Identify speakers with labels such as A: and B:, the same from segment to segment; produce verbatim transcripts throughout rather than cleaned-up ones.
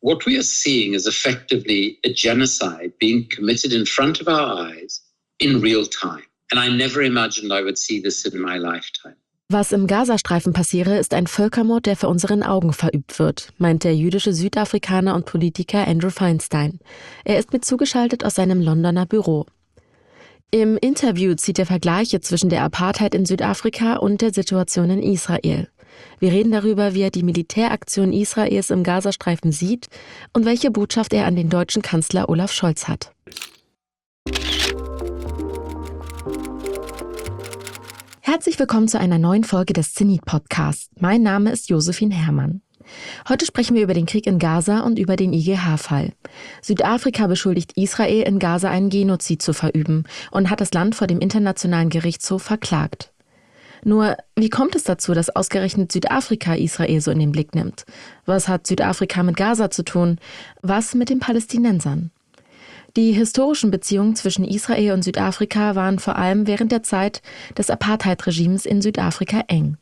A: what we are seeing is effectively a genocide being committed in front of our eyes in real time. And I never imagined I would see this in my lifetime.
B: Was im Gazastreifen passiere, ist ein Völkermord, der vor unseren Augen verübt wird, meint der jüdische Südafrikaner und Politiker Andrew Feinstein. Er ist mir zugeschaltet aus seinem Londoner Büro. Im Interview zieht er Vergleiche zwischen der Apartheid in Südafrika und der Situation in Israel. Wir reden darüber, wie er die Militäraktion Israels im Gazastreifen sieht und welche Botschaft er an den deutschen Kanzler Olaf Scholz hat. Herzlich willkommen zu einer neuen Folge des Zenit-Podcasts. Mein Name ist Josephine Herrmann. Heute sprechen wir über den Krieg in Gaza und über den I G H-Fall. Südafrika beschuldigt Israel, in Gaza einen Genozid zu verüben und hat das Land vor dem Internationalen Gerichtshof verklagt. Nur, wie kommt es dazu, dass ausgerechnet Südafrika Israel so in den Blick nimmt? Was hat Südafrika mit Gaza zu tun? Was mit den Palästinensern? Die historischen Beziehungen zwischen Israel und Südafrika waren vor allem während der Zeit des Apartheid-Regimes in Südafrika eng.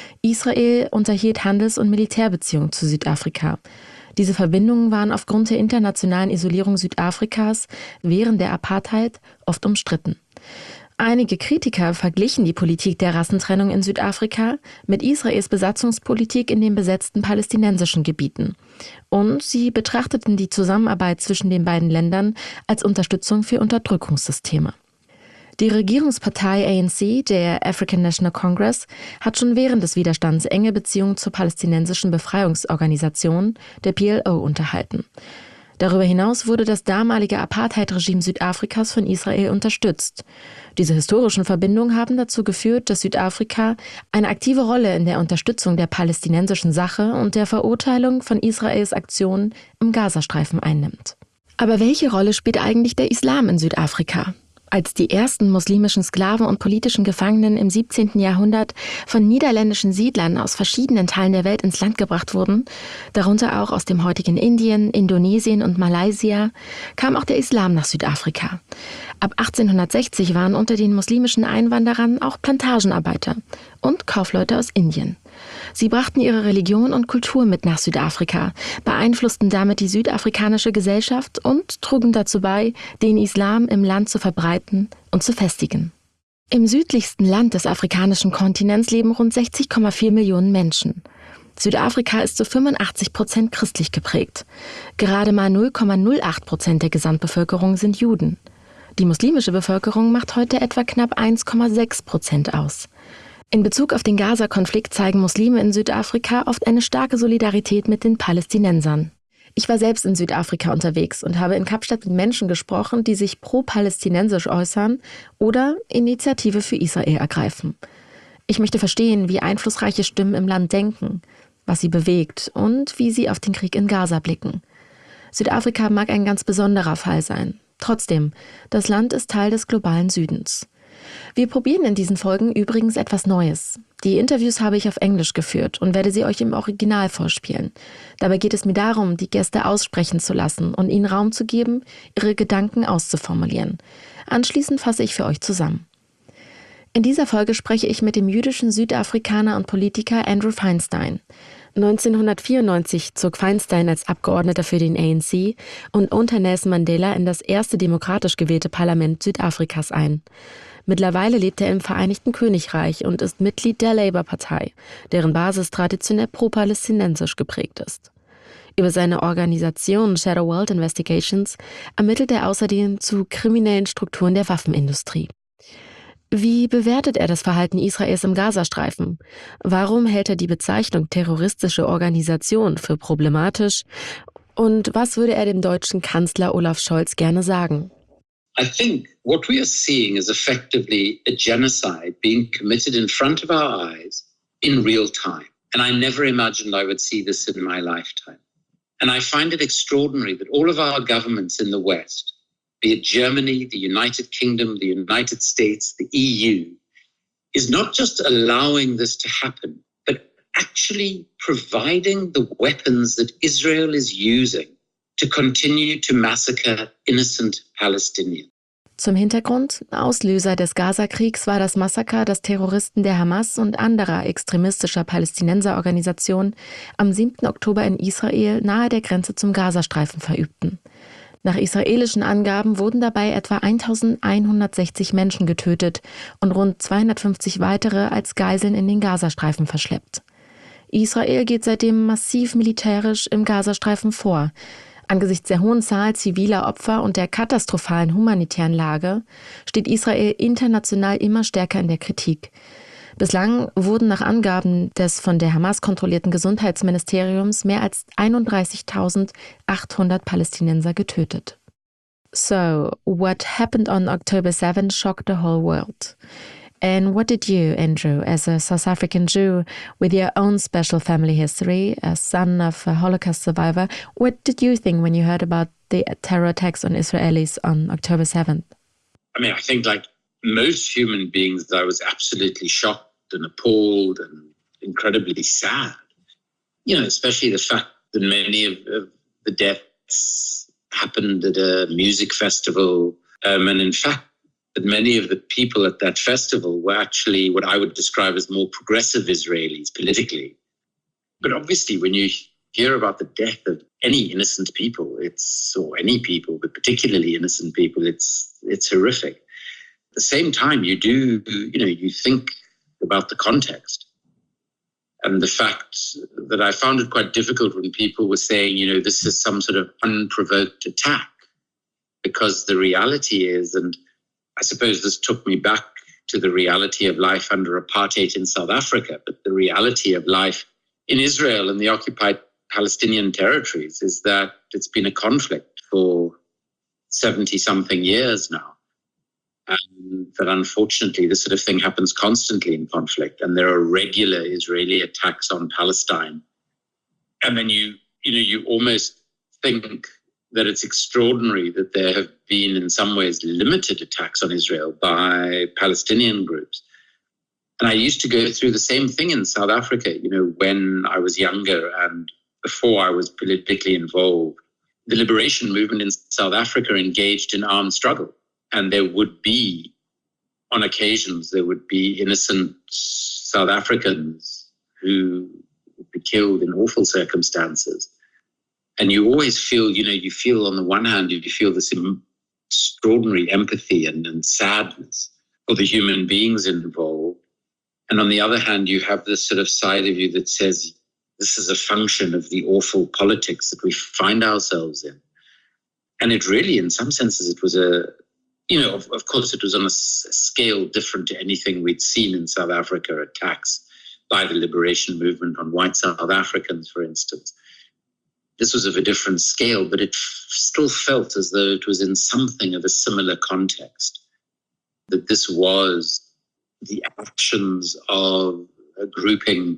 B: Israel unterhielt Handels- und Militärbeziehungen zu Südafrika. Diese Verbindungen waren aufgrund der internationalen Isolierung Südafrikas während der Apartheid oft umstritten. Einige Kritiker verglichen die Politik der Rassentrennung in Südafrika mit Israels Besatzungspolitik in den besetzten palästinensischen Gebieten. Und sie betrachteten die Zusammenarbeit zwischen den beiden Ländern als Unterstützung für Unterdrückungssysteme. Die Regierungspartei A N C, der African National Congress, hat schon während des Widerstands enge Beziehungen zur palästinensischen Befreiungsorganisation, der P L O, unterhalten. Darüber hinaus wurde das damalige Apartheid-Regime Südafrikas von Israel unterstützt. Diese historischen Verbindungen haben dazu geführt, dass Südafrika eine aktive Rolle in der Unterstützung der palästinensischen Sache und der Verurteilung von Israels Aktionen im Gazastreifen einnimmt. Aber welche Rolle spielt eigentlich der Islam in Südafrika? Als die ersten muslimischen Sklaven und politischen Gefangenen im siebzehnten Jahrhundert von niederländischen Siedlern aus verschiedenen Teilen der Welt ins Land gebracht wurden, darunter auch aus dem heutigen Indien, Indonesien und Malaysia, kam auch der Islam nach Südafrika. Ab achtzehnhundertsechzig waren unter den muslimischen Einwanderern auch Plantagenarbeiter und Kaufleute aus Indien. Sie brachten ihre Religion und Kultur mit nach Südafrika, beeinflussten damit die südafrikanische Gesellschaft und trugen dazu bei, den Islam im Land zu verbreiten und zu festigen. Im südlichsten Land des afrikanischen Kontinents leben rund sechzig Komma vier Millionen Menschen. Südafrika ist zu fünfundachtzig Prozent christlich geprägt. Gerade mal null Komma null acht Prozent der Gesamtbevölkerung sind Juden. Die muslimische Bevölkerung macht heute etwa knapp eins Komma sechs Prozent aus. In Bezug auf den Gaza-Konflikt zeigen Muslime in Südafrika oft eine starke Solidarität mit den Palästinensern. Ich war selbst in Südafrika unterwegs und habe in Kapstadt mit Menschen gesprochen, die sich pro-palästinensisch äußern oder Initiative für Israel ergreifen. Ich möchte verstehen, wie einflussreiche Stimmen im Land denken, was sie bewegt und wie sie auf den Krieg in Gaza blicken. Südafrika mag ein ganz besonderer Fall sein. Trotzdem, das Land ist Teil des globalen Südens. Wir probieren in diesen Folgen übrigens etwas Neues. Die Interviews habe ich auf Englisch geführt und werde sie euch im Original vorspielen. Dabei geht es mir darum, die Gäste aussprechen zu lassen und ihnen Raum zu geben, ihre Gedanken auszuformulieren. Anschließend fasse ich für euch zusammen. In dieser Folge spreche ich mit dem jüdischen Südafrikaner und Politiker Andrew Feinstein. neunzehnhundertvierundneunzig zog Feinstein als Abgeordneter für den A N C und unter Nelson Mandela in das erste demokratisch gewählte Parlament Südafrikas ein. Mittlerweile lebt er im Vereinigten Königreich und ist Mitglied der Labour-Partei, deren Basis traditionell pro-palästinensisch geprägt ist. Über seine Organisation Shadow World Investigations ermittelt er außerdem zu kriminellen Strukturen der Waffenindustrie. Wie bewertet er das Verhalten Israels im Gazastreifen? Warum hält er die Bezeichnung terroristische Organisation für problematisch? Und was würde er dem deutschen Kanzler Olaf Scholz gerne sagen?
A: I think what we are seeing is effectively a genocide being committed in front of our eyes in real time. And I never imagined I would see this in my lifetime. And I find it extraordinary that all of our governments in the West, be it Germany, the United Kingdom, the United States, the E U, is not just allowing this to happen, but actually providing the weapons that Israel is using to continue to massacre innocent Palestinians.
B: Zum Hintergrund: Auslöser des Gaza-Kriegs war das Massaker, das Terroristen der Hamas und anderer extremistischer Palästinenserorganisationen am siebten Oktober in Israel nahe der Grenze zum Gazastreifen verübten. Nach israelischen Angaben wurden dabei etwa eintausendeinhundertsechzig Menschen getötet und rund zweihundertfünfzig weitere als Geiseln in den Gazastreifen verschleppt. Israel geht seitdem massiv militärisch im Gazastreifen vor. Angesichts der hohen Zahl ziviler Opfer und der katastrophalen humanitären Lage steht Israel international immer stärker in der Kritik. Bislang wurden nach Angaben des von der Hamas kontrollierten Gesundheitsministeriums mehr als einunddreißigtausendachthundert Palästinenser getötet. So, what happened on October seventh shocked the whole world. And what did you, Andrew, as a South African Jew with your own special family history, a son of a Holocaust survivor, what did you think when you heard about the terror attacks on Israelis on October seventh?
A: I mean, I think like most human beings, I was absolutely shocked and appalled and incredibly sad. You know, especially the fact that many of, of the deaths happened at a music festival. Um, and in fact, that many of the people at that festival were actually what I would describe as more progressive Israelis politically. But obviously, when you hear about the death of any innocent people, it's, or any people, but particularly innocent people, it's it's horrific. At the same time, you do, you know, you think about the context and the fact that I found it quite difficult when people were saying, you know, this is some sort of unprovoked attack, because the reality is, and I suppose this took me back to the reality of life under apartheid in South Africa, but the reality of life in Israel and the occupied Palestinian territories is that it's been a conflict for seventy-something years now. And that unfortunately this sort of thing happens constantly in conflict, and there are regular Israeli attacks on Palestine. And then you, you know, you almost think that it's extraordinary that there have been in some ways limited attacks on Israel by Palestinian groups. And I used to go through the same thing in South Africa, you know, when I was younger and before I was politically involved. The liberation movement in South Africa engaged in armed struggle. And there would be, on occasions, there would be innocent South Africans who would be killed in awful circumstances. And you always feel, you know, you feel on the one hand, you feel this extraordinary empathy and, and sadness for the human beings involved. And on the other hand, you have this sort of side of you that says, this is a function of the awful politics that we find ourselves in. And it really, in some senses, it was a, you know, of, of course, it was on a, s- a scale different to anything we'd seen in South Africa, attacks by the liberation movement on white South Africans, for instance. This was of a different scale, but it f- still felt as though it was in something of a similar context, that this was the actions of a grouping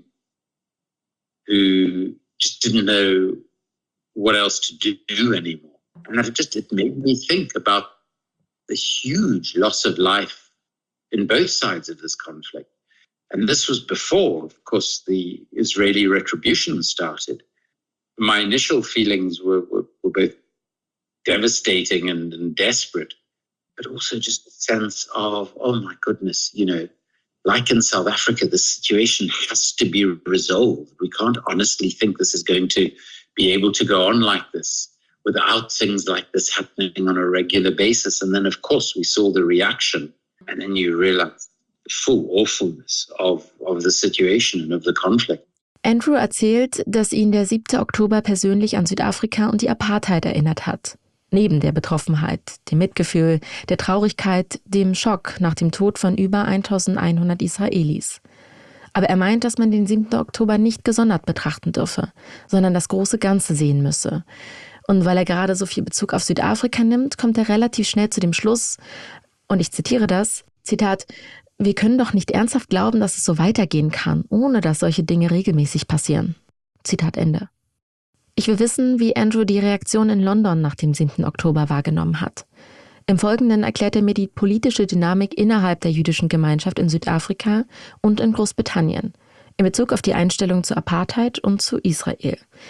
A: who just didn't know what else to do anymore. And that it just it made me think about the huge loss of life in both sides of this conflict. And this was before, of course, the Israeli retribution started. My initial feelings were, were, were both devastating and, and desperate, but also just a sense of, oh my goodness, you know, like in South Africa, the situation has to be resolved. We can't honestly think this is going to be able to go on like this without things like this happening on a regular basis. And then, of course, we saw the reaction, and then you realize the full awfulness of, of the situation and of the conflict.
B: Andrew erzählt, dass ihn der siebte Oktober persönlich an Südafrika und die Apartheid erinnert hat. Neben der Betroffenheit, dem Mitgefühl, der Traurigkeit, dem Schock nach dem Tod von über eintausendeinhundert Israelis. Aber er meint, dass man den siebten Oktober nicht gesondert betrachten dürfe, sondern das große Ganze sehen müsse. Und weil er gerade so viel Bezug auf Südafrika nimmt, kommt er relativ schnell zu dem Schluss, und ich zitiere das, Zitat, wir können doch nicht ernsthaft glauben, dass es so weitergehen kann, ohne dass solche Dinge regelmäßig passieren. Zitat Ende. Ich will wissen, wie Andrew die Reaktion in London nach dem siebten Oktober wahrgenommen hat. Im Folgenden erklärt er mir die politische Dynamik innerhalb der jüdischen Gemeinschaft in Südafrika und in Großbritannien, in Bezug auf die Einstellung zur Apartheid und zu Israel.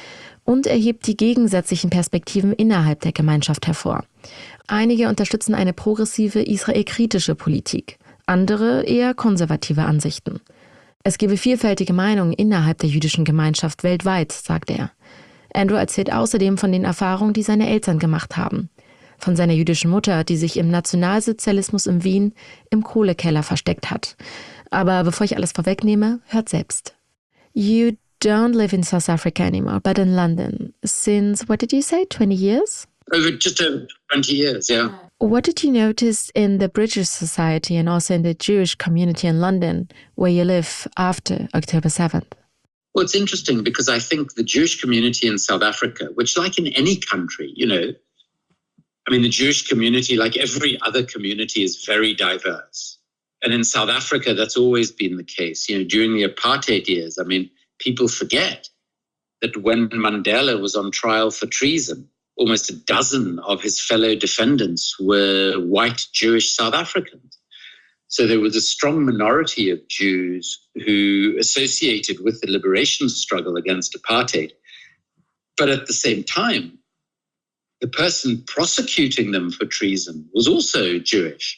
B: Und er hebt die gegensätzlichen Perspektiven innerhalb der Gemeinschaft hervor. Einige unterstützen eine progressive, israelkritische Politik, andere eher konservative Ansichten. Es gebe vielfältige Meinungen innerhalb der jüdischen Gemeinschaft weltweit, sagt er. Andrew erzählt außerdem von den Erfahrungen, die seine Eltern gemacht haben. Von seiner jüdischen Mutter, die sich im Nationalsozialismus in Wien im Kohlekeller versteckt hat. Aber bevor ich alles vorwegnehme, hört selbst. You don't live in South Africa anymore, but in London. Since, what did you say, twenty years?
A: Over just over twenty years, yeah.
B: What did you notice in the British society and also in the Jewish community in London, where you live after October seventh?
A: Well, it's interesting because I think the Jewish community in South Africa, which like in any country, you know, I mean, the Jewish community, like every other community, is very diverse. And in South Africa, that's always been the case. You know, during the apartheid years, I mean, people forget that when Mandela was on trial for treason, almost a dozen of his fellow defendants were white Jewish South Africans. So there was a strong minority of Jews who associated with the liberation struggle against apartheid. But at the same time, the person prosecuting them for treason was also Jewish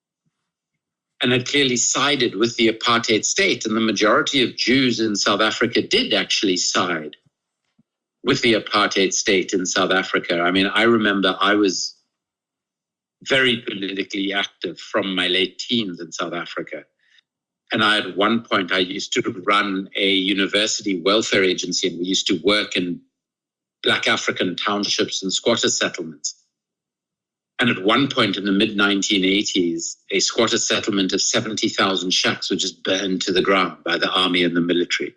A: and had clearly sided with the apartheid state. And the majority of Jews in South Africa did actually side with the apartheid state in South Africa. I mean, I remember I was very politically active from my late teens in South Africa. And I, at one point, I used to run a university welfare agency, and we used to work in Black African townships and squatter settlements. And at one point in the mid nineteen eighties, a squatter settlement of seventy thousand shacks were just burned to the ground by the army and the military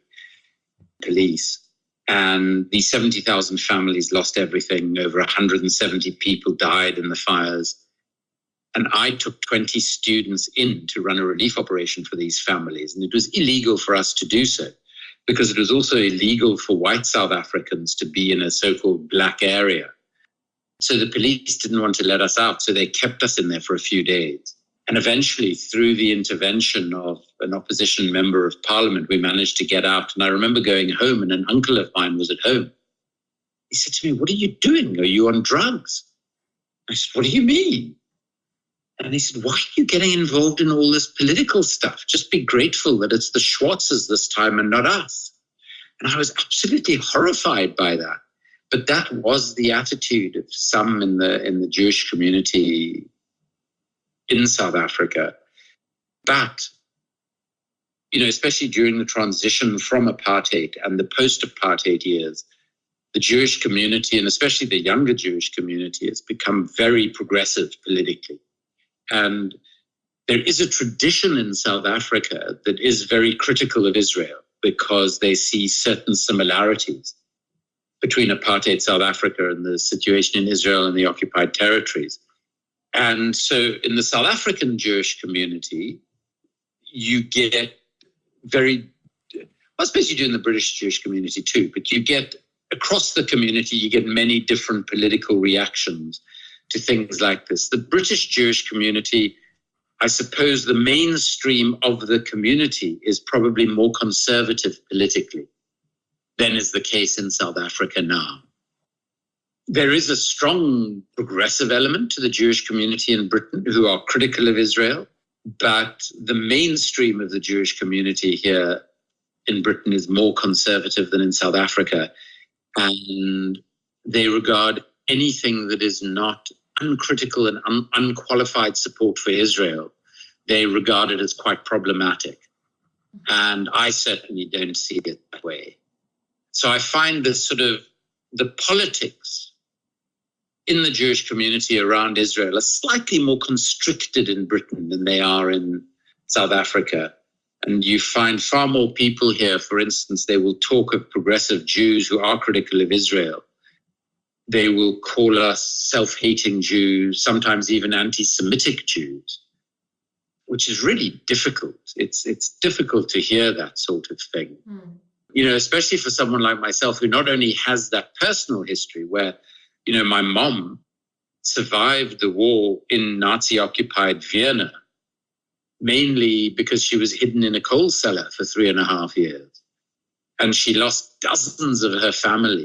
A: police. And these seventy thousand families lost everything. Over one hundred seventy people died in the fires. And I took twenty students in to run a relief operation for these families. And it was illegal for us to do so because it was also illegal for white South Africans to be in a so-called black area. So the police didn't want to let us out. So they kept us in there for a few days. And eventually, through the intervention of an opposition member of parliament, we managed to get out. And I remember going home, and an uncle of mine was at home. He said to me, "What are you doing? Are you on drugs?" I said, "What do you mean?" And he said, "Why are you getting involved in all this political stuff? Just be grateful that it's the Schwartzes this time and not us." And I was absolutely horrified by that. But that was the attitude of some in the in the Jewish community in South Africa. But, you know, especially during the transition from apartheid and the post-apartheid years, the Jewish community, and especially the younger Jewish community, has become very progressive politically. And there is a tradition in South Africa that is very critical of Israel because they see certain similarities between apartheid South Africa and the situation in Israel and the occupied territories. And so in the South African Jewish community, you get very, I suppose you do in the British Jewish community too, but you get across the community, you get many different political reactions to things like this. The British Jewish community, I suppose the mainstream of the community is probably more conservative politically than is the case in South Africa now. There is a strong progressive element to the Jewish community in Britain who are critical of Israel, but the mainstream of the Jewish community here in Britain is more conservative than in South Africa. And they regard anything that is not uncritical and un- unqualified support for Israel, they regard it as quite problematic. And I certainly don't see it that way. So I find this sort of the politics in the Jewish community around Israel are slightly more constricted in Britain than they are in South Africa. And you find far more people here, for instance, they will talk of progressive Jews who are critical of Israel. They will call us self-hating Jews, sometimes even anti-Semitic Jews, which is really difficult. It's, it's difficult to hear that sort of thing. Mm. You know, especially for someone like myself who not only has that personal history where, you know, my mom survived the war in Nazi-occupied Vienna, mainly because she was hidden in a coal cellar for three and a half years. And she lost dozens of her family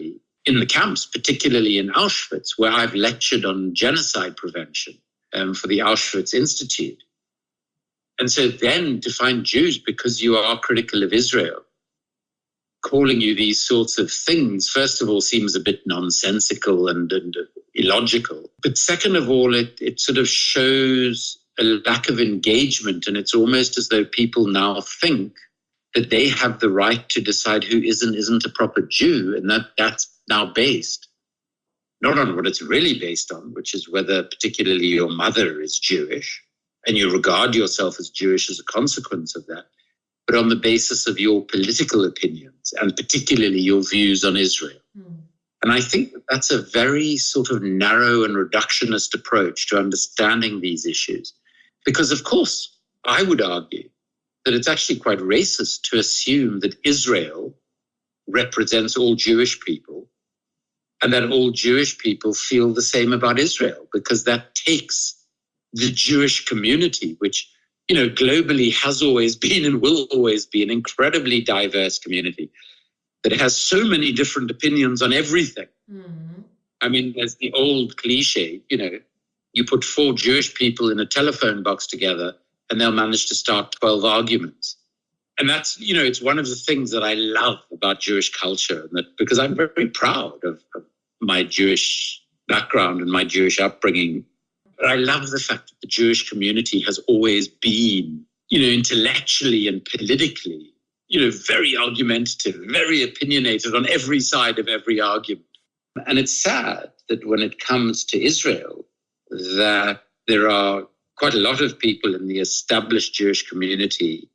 A: in the camps, particularly in Auschwitz, where I've lectured on genocide prevention um, for the Auschwitz Institute. And so then to find Jews, because you are critical of Israel, calling you these sorts of things, first of all, seems a bit nonsensical and, and illogical. But second of all, it, it sort of shows a lack of engagement. And it's almost as though people now think that they have the right to decide who is and isn't a proper Jew. And that that's now based not on what it's really based on, which is whether particularly your mother is Jewish and you regard yourself as Jewish as a consequence of that, but on the basis of your political opinions and particularly your views on Israel. Mm. And I think that that's a very sort of narrow and reductionist approach to understanding these issues. Because, of course, I would argue that it's actually quite racist to assume that Israel represents all Jewish people and that all Jewish people feel the same about Israel, because that takes the Jewish community, which, you know, globally has always been and will always be an incredibly diverse community that has so many different opinions on everything. Mm-hmm. I mean, there's the old cliche, you know, you put four Jewish people in a telephone box together and they'll manage to start twelve arguments. And that's, you know, it's one of the things that I love about Jewish culture, and that because I'm very proud of, of my Jewish background and my Jewish upbringing. But I love the fact that the Jewish community has always been, you know, intellectually and politically, you know, very argumentative, very opinionated on every side of every argument. And it's sad that when it comes to Israel, that there are quite a lot of people in the established Jewish community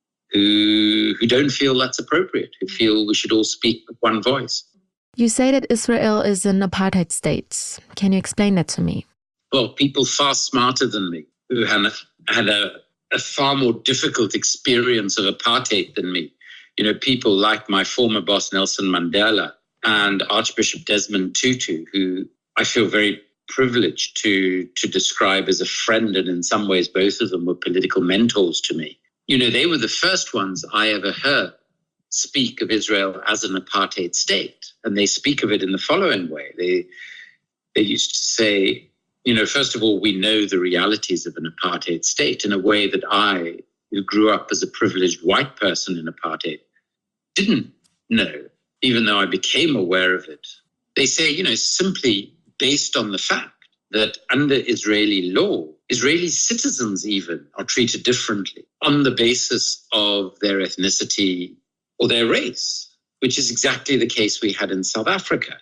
A: who who don't feel that's appropriate, who feel we should all speak with one voice.
B: You say that Israel is an apartheid state. Can you explain that to me?
A: Well, people far smarter than me who had, had a, a far more difficult experience of apartheid than me. You know, people like my former boss, Nelson Mandela, and Archbishop Desmond Tutu, who I feel very privileged to, to describe as a friend, and in some ways both of them were political mentors to me. You know, they were the first ones I ever heard speak of Israel as an apartheid state. And they speak of it in the following way. They, they used to say, you know, first of all, we know the realities of an apartheid state in a way that I, who grew up as a privileged white person in apartheid, didn't know, even though I became aware of it. They say, you know, simply based on the fact that under Israeli law, Israeli citizens even are treated differently on the basis of their ethnicity or their race, which is exactly the case we had in South Africa.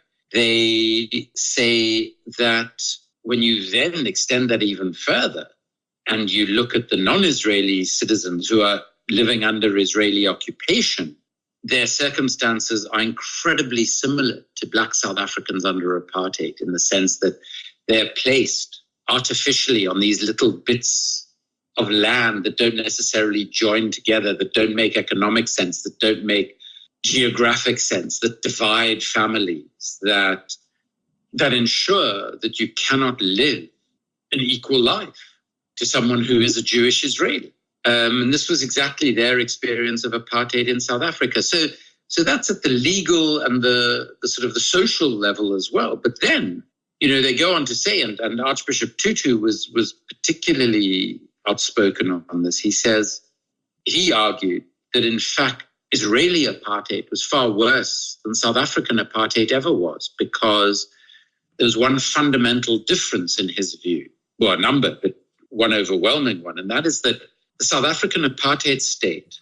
A: They say that when you then extend that even further and you look at the non-Israeli citizens who are living under Israeli occupation, their circumstances are incredibly similar to Black South Africans under apartheid, in the sense that they're placed artificially on these little bits of land that don't necessarily join together, that don't make economic sense, that don't make geographic sense, that divide families, that that ensure that you cannot live an equal life to someone who is a Jewish Israeli. Um, and this was exactly their experience of apartheid in South Africa. So, so that's at the legal and the, the sort of the social level as well. But then, you know, they go on to say, and, and Archbishop Tutu was was particularly outspoken on this. He says, he argued that in fact, Israeli apartheid was far worse than South African apartheid ever was, because there's one fundamental difference in his view, well, a number, but one overwhelming one, and that is that the South African apartheid state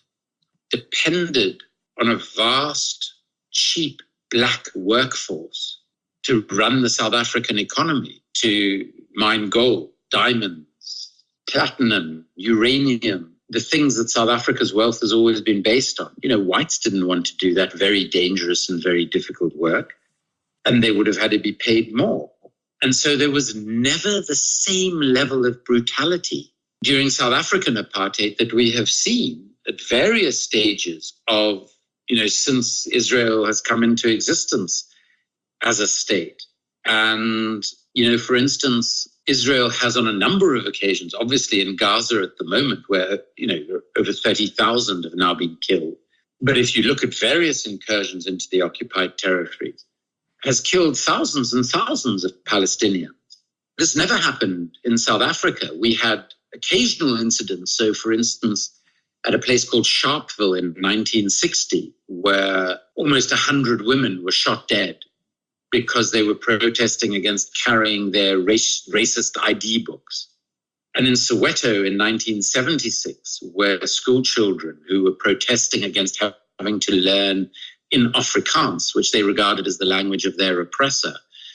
A: depended on a vast, cheap black workforce to run the South African economy, to mine gold, diamonds, platinum, uranium, the things that South Africa's wealth has always been based on. You know, whites didn't want to do that very dangerous and very difficult work, and they would have had to be paid more. And so there was never the same level of brutality during South African apartheid that we have seen at various stages of, you know, since Israel has come into existence as a state. And, you know, for instance, Israel has on a number of occasions, obviously in Gaza at the moment, where, you know, over thirty thousand have now been killed. But if you look at various incursions into the occupied territories, has killed thousands and thousands of Palestinians. This never happened in South Africa. We had occasional incidents. So, for instance, at a place called Sharpeville in nineteen sixty, where almost one hundred women were shot dead because they were protesting against carrying their race, racist I D books. And in Soweto in nineteen seventy-six, where school children who were protesting against having to learn in Afrikaans, which they regarded as the language of their oppressor,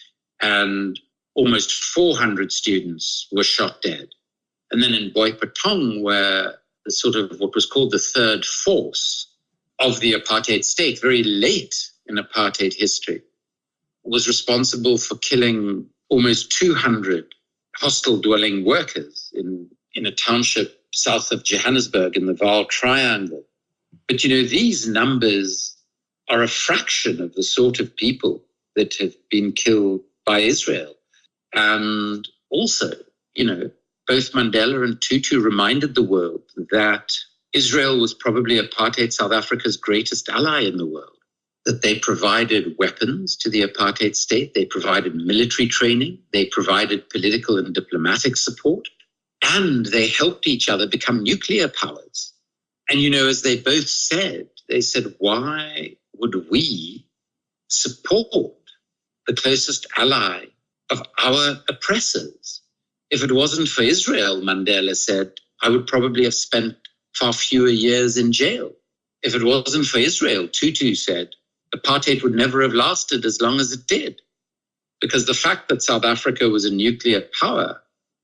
A: and almost four hundred students were shot dead. And then in Boipatong, where the sort of what was called the third force of the apartheid state, very late in apartheid history, was responsible for killing almost two hundred hostel-dwelling workers in, in a township south of Johannesburg in the Vaal Triangle. But, you know, these numbers are a fraction of the sort of people that have been killed by Israel. And also, you know, both Mandela and Tutu reminded the world that Israel was probably apartheid South Africa's greatest ally in the world, that they provided weapons to the apartheid state, they provided military training, they provided political and diplomatic support, and they helped each other become nuclear powers. And, you know, as they both said, they said, why would we support the closest ally of our oppressors? If it wasn't for Israel, Mandela said, I would probably have spent far fewer years in jail. If it wasn't for Israel, Tutu said, apartheid would never have lasted as long as it did. Because the fact that South Africa was a nuclear power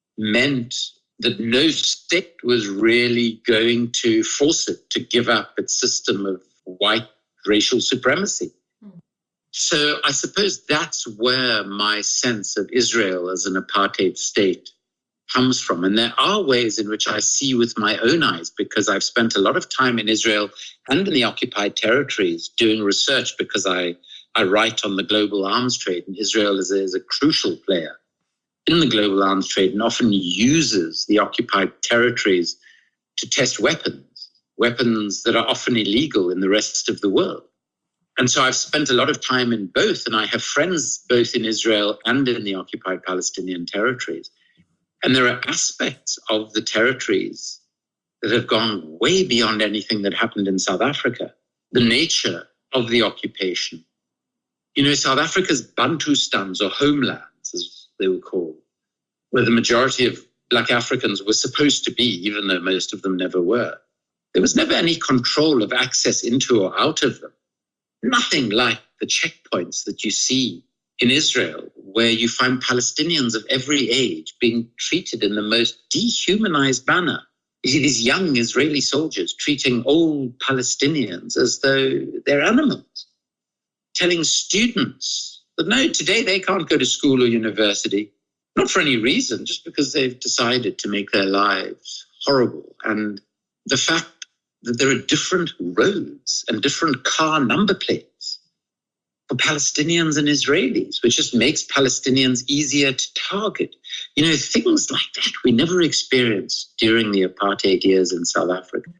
A: meant that no state was really going to force it to give up its system of white racial supremacy. Mm. So I suppose that's where my sense of Israel as an apartheid state comes from. And there are ways in which I see with my own eyes, because I've spent a lot of time in Israel and in the occupied territories doing research, because I, I write on the global arms trade, and Israel is a, is a crucial player in the global arms trade and often uses the occupied territories to test weapons, weapons that are often illegal in the rest of the world. And so I've spent a lot of time in both, and I have friends both in Israel and in the occupied Palestinian territories. And there are aspects of the territories that have gone way beyond anything that happened in South Africa. The nature of the occupation. You know, South Africa's Bantustans, or homelands, as they were called, where the majority of Black Africans were supposed to be, even though most of them never were. There was never any control of access into or out of them. Nothing like the checkpoints that you see in Israel, where you find Palestinians of every age being treated in the most dehumanized manner. You see these young Israeli soldiers treating old Palestinians as though they're animals, telling students that no, today they can't go to school or university, not for any reason, just because they've decided to make their lives horrible. And the fact that there are different roads and different car number plates for Palestinians and Israelis, which just makes Palestinians easier to target. You know, things like that we never experienced during the apartheid years in South Africa.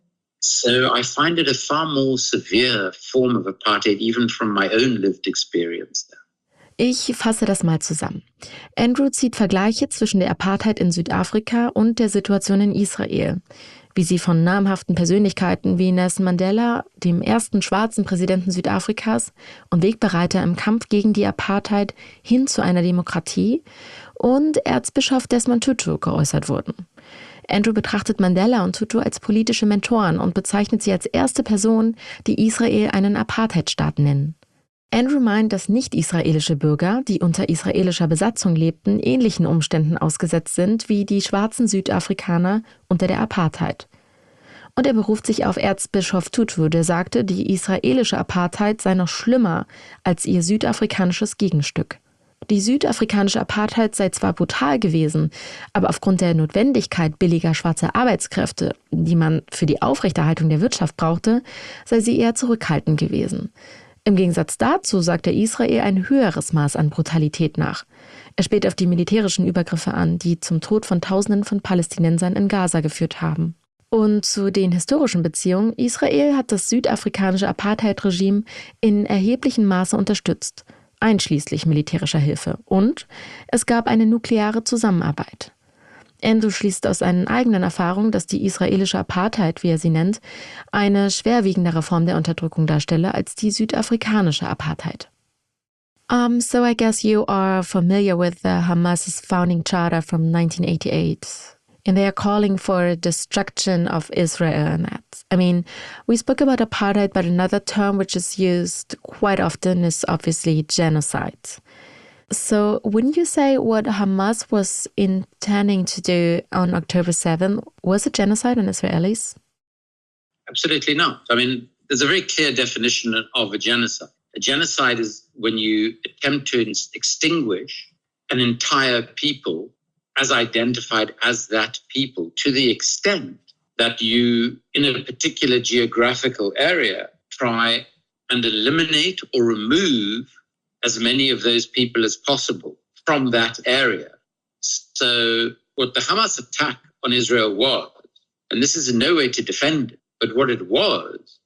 A: So I find it a far more severe form of apartheid, even from my own lived experience there.
B: Ich fasse das mal zusammen. Andrew zieht Vergleiche zwischen der Apartheid in Südafrika und der Situation in Israel, wie sie von namhaften Persönlichkeiten wie Nelson Mandela, dem ersten schwarzen Präsidenten Südafrikas und Wegbereiter im Kampf gegen die Apartheid hin zu einer Demokratie, und Erzbischof Desmond Tutu geäußert wurden. Andrew betrachtet Mandela und Tutu als politische Mentoren und bezeichnet sie als erste Person, die Israel einen Apartheidstaat nennen. Andrew meint, dass nicht-israelische Bürger, die unter israelischer Besatzung lebten, ähnlichen Umständen ausgesetzt sind wie die schwarzen Südafrikaner unter der Apartheid. Und er beruft sich auf Erzbischof Tutu, der sagte, die israelische Apartheid sei noch schlimmer als ihr südafrikanisches Gegenstück. Die südafrikanische Apartheid sei zwar brutal gewesen, aber aufgrund der Notwendigkeit billiger schwarzer Arbeitskräfte, die man für die Aufrechterhaltung der Wirtschaft brauchte, sei sie eher zurückhaltend gewesen. Im Gegensatz dazu sagt er Israel ein höheres Maß an Brutalität nach. Er spielt auf die militärischen Übergriffe an, die zum Tod von Tausenden von Palästinensern in Gaza geführt haben. Und zu den historischen Beziehungen: Israel hat das südafrikanische Apartheid-Regime in erheblichem Maße unterstützt. einschließlich militärischer Hilfe. Und es gab eine nukleare Zusammenarbeit. Andrew schließt aus seinen eigenen Erfahrungen, dass die israelische Apartheid, wie er sie nennt, eine schwerwiegendere Form der Unterdrückung darstelle als die südafrikanische Apartheid. Um, so I guess you are familiar with the Hamas's founding charter from nineteen eighty-eight. And they are calling for destruction of Israel and that. I mean, we spoke about apartheid, but another term which is used quite often is obviously genocide. So wouldn't you say what Hamas was intending to do on October seventh was a genocide on Israelis?
A: Absolutely not. I mean, there's a very clear definition of a genocide. A genocide is when you attempt to extinguish an entire people as identified as that people to the extent that you, in a particular geographical area, try and eliminate or remove as many of those people as possible from that area. So what the Hamas attack on Israel was, and this is in no way to defend it, but what it was,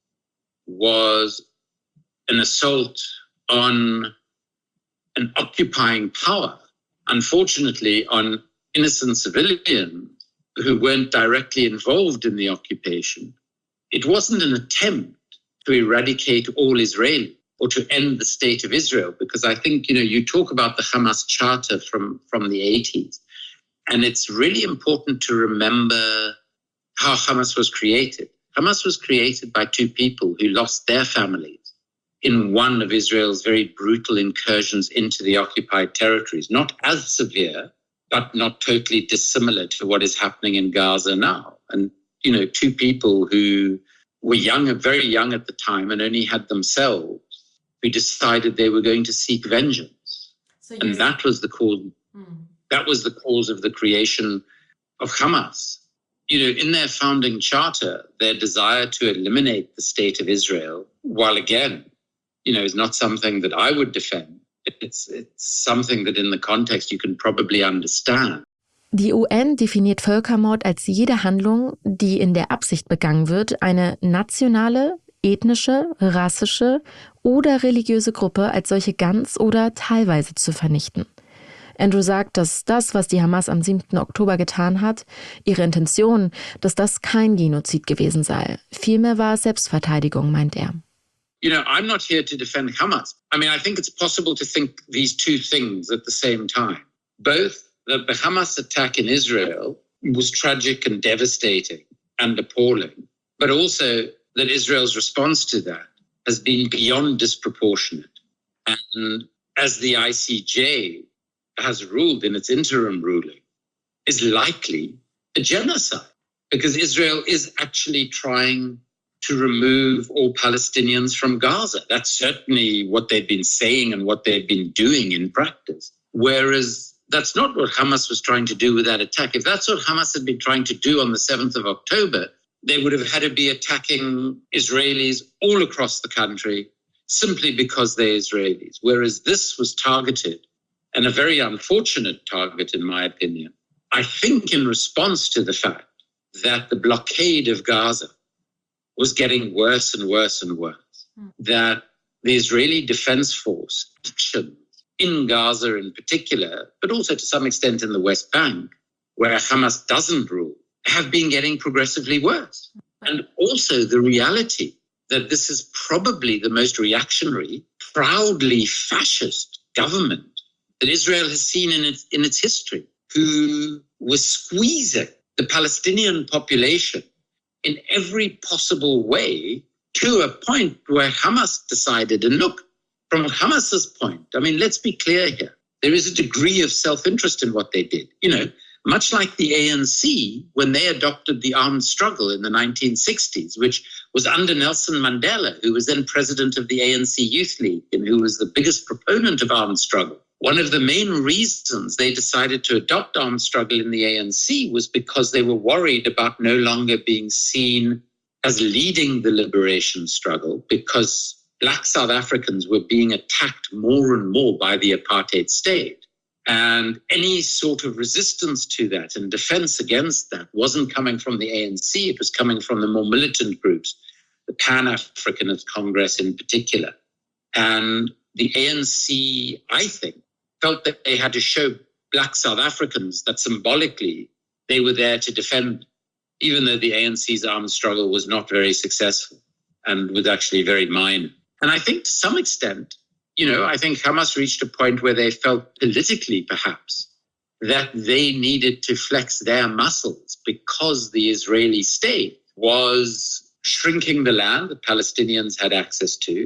A: was an assault on an occupying power, unfortunately on innocent civilians who weren't directly involved in the occupation. It wasn't an attempt to eradicate all Israelis or to end the state of Israel, because I think, you know, you talk about the Hamas Charter from, from the eighties, and it's really important to remember how Hamas was created. Hamas was created by two people who lost their families in one of Israel's very brutal incursions into the occupied territories, not as severe, but not totally dissimilar to what is happening in Gaza now. And, you know, two people who were young, very young at the time, and only had themselves, who decided they were going to seek vengeance. So and that was the cause, mm. that was the cause of the creation of Hamas. You know, in their founding charter, their desire to eliminate the state of Israel, while again, you know, is not something that I would defend. It's, it's something that in the context you can probably understand.
B: Die U N definiert Völkermord als jede Handlung, die in der Absicht begangen wird, eine nationale, ethnische, rassische oder religiöse Gruppe als solche ganz oder teilweise zu vernichten. Andrew sagt, dass das, was die Hamas am siebten Oktober getan hat, ihre Intention, dass das kein Genozid gewesen sei. Vielmehr war es Selbstverteidigung, meint er.
A: You know, I'm not here to defend Hamas. I mean, I think it's possible to think these two things at the same time. Both that the Hamas attack in Israel was tragic and devastating and appalling, but also that Israel's response to that has been beyond disproportionate. And as the I C J has ruled in its interim ruling, is likely a genocide, because Israel is actually trying to remove all Palestinians from Gaza. That's certainly what they've been saying and what they've been doing in practice. Whereas that's not what Hamas was trying to do with that attack. If that's what Hamas had been trying to do on the seventh of October, they would have had to be attacking Israelis all across the country simply because they're Israelis. Whereas this was targeted, and a very unfortunate target in my opinion, I think in response to the fact that the blockade of Gaza was getting worse and worse and worse. Mm. That the Israeli Defense Force actions in Gaza in particular, but also to some extent in the West Bank, where Hamas doesn't rule, have been getting progressively worse. And also the reality that this is probably the most reactionary, proudly fascist government that Israel has seen in its, in its history, who was squeezing the Palestinian population in every possible way to a point where Hamas decided, and look, from Hamas's point, I mean, let's be clear here. There is a degree of self-interest in what they did. You know, much like the A N C, when they adopted the armed struggle in the nineteen sixties, which was under Nelson Mandela, who was then president of the A N C Youth League and who was the biggest proponent of armed struggle. One of the main reasons they decided to adopt armed struggle in the A N C was because they were worried about no longer being seen as leading the liberation struggle, because Black South Africans were being attacked more and more by the apartheid state. And any sort of resistance to that and defense against that wasn't coming from the A N C, it was coming from the more militant groups, the Pan-Africanist Congress in particular. And the A N C, I think, felt that they had to show Black South Africans that symbolically they were there to defend, even though the A N C's armed struggle was not very successful and was actually very minor. And I think to some extent, you know, I think Hamas reached a point where they felt politically, perhaps, that they needed to flex their muscles because the Israeli state was shrinking the land that Palestinians had access to,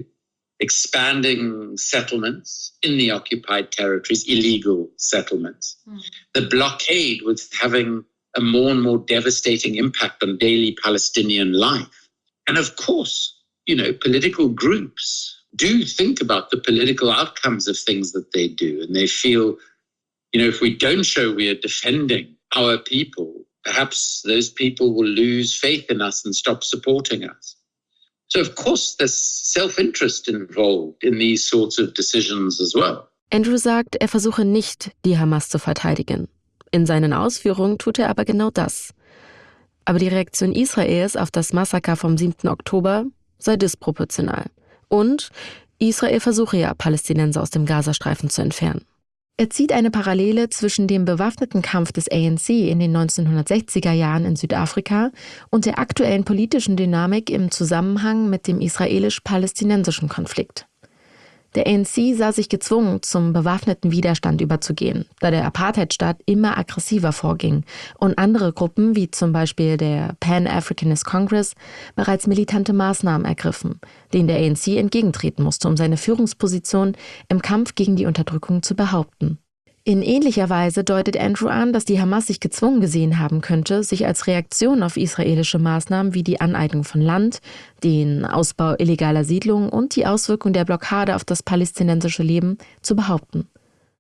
A: expanding settlements in the occupied territories, illegal settlements. Mm. The blockade was having a more and more devastating impact on daily Palestinian life. And of course, you know, political groups do think about the political outcomes of things that they do. And they feel, you know, if we don't show we are defending our people, perhaps those people will lose faith in us and stop supporting us. So, of course, there's self-interest involved in these sorts of decisions as well.
B: Andrew sagt, er versuche nicht, die Hamas zu verteidigen. In seinen Ausführungen tut er aber genau das. Aber die Reaktion Israels auf das Massaker vom siebten Oktober sei disproportional. Und Israel versuche ja, Palästinenser aus dem Gazastreifen zu entfernen. Er zieht eine Parallele zwischen dem bewaffneten Kampf des A N C in den neunzehnhundertsechziger Jahren in Südafrika und der aktuellen politischen Dynamik im Zusammenhang mit dem israelisch-palästinensischen Konflikt. Der A N C sah sich gezwungen, zum bewaffneten Widerstand überzugehen, da der Apartheidstaat immer aggressiver vorging und andere Gruppen, wie zum Beispiel der Pan-Africanist Congress, bereits militante Maßnahmen ergriffen, denen der A N C entgegentreten musste, um seine Führungsposition im Kampf gegen die Unterdrückung zu behaupten. In ähnlicher Weise deutet Andrew an, dass die Hamas sich gezwungen gesehen haben könnte, sich als Reaktion auf israelische Maßnahmen wie die Aneignung von Land, den Ausbau illegaler Siedlungen und die Auswirkung der Blockade auf das palästinensische Leben zu behaupten.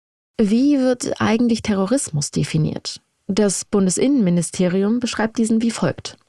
B: Wie wird eigentlich Terrorismus definiert? Das Bundesinnenministerium beschreibt diesen wie folgt.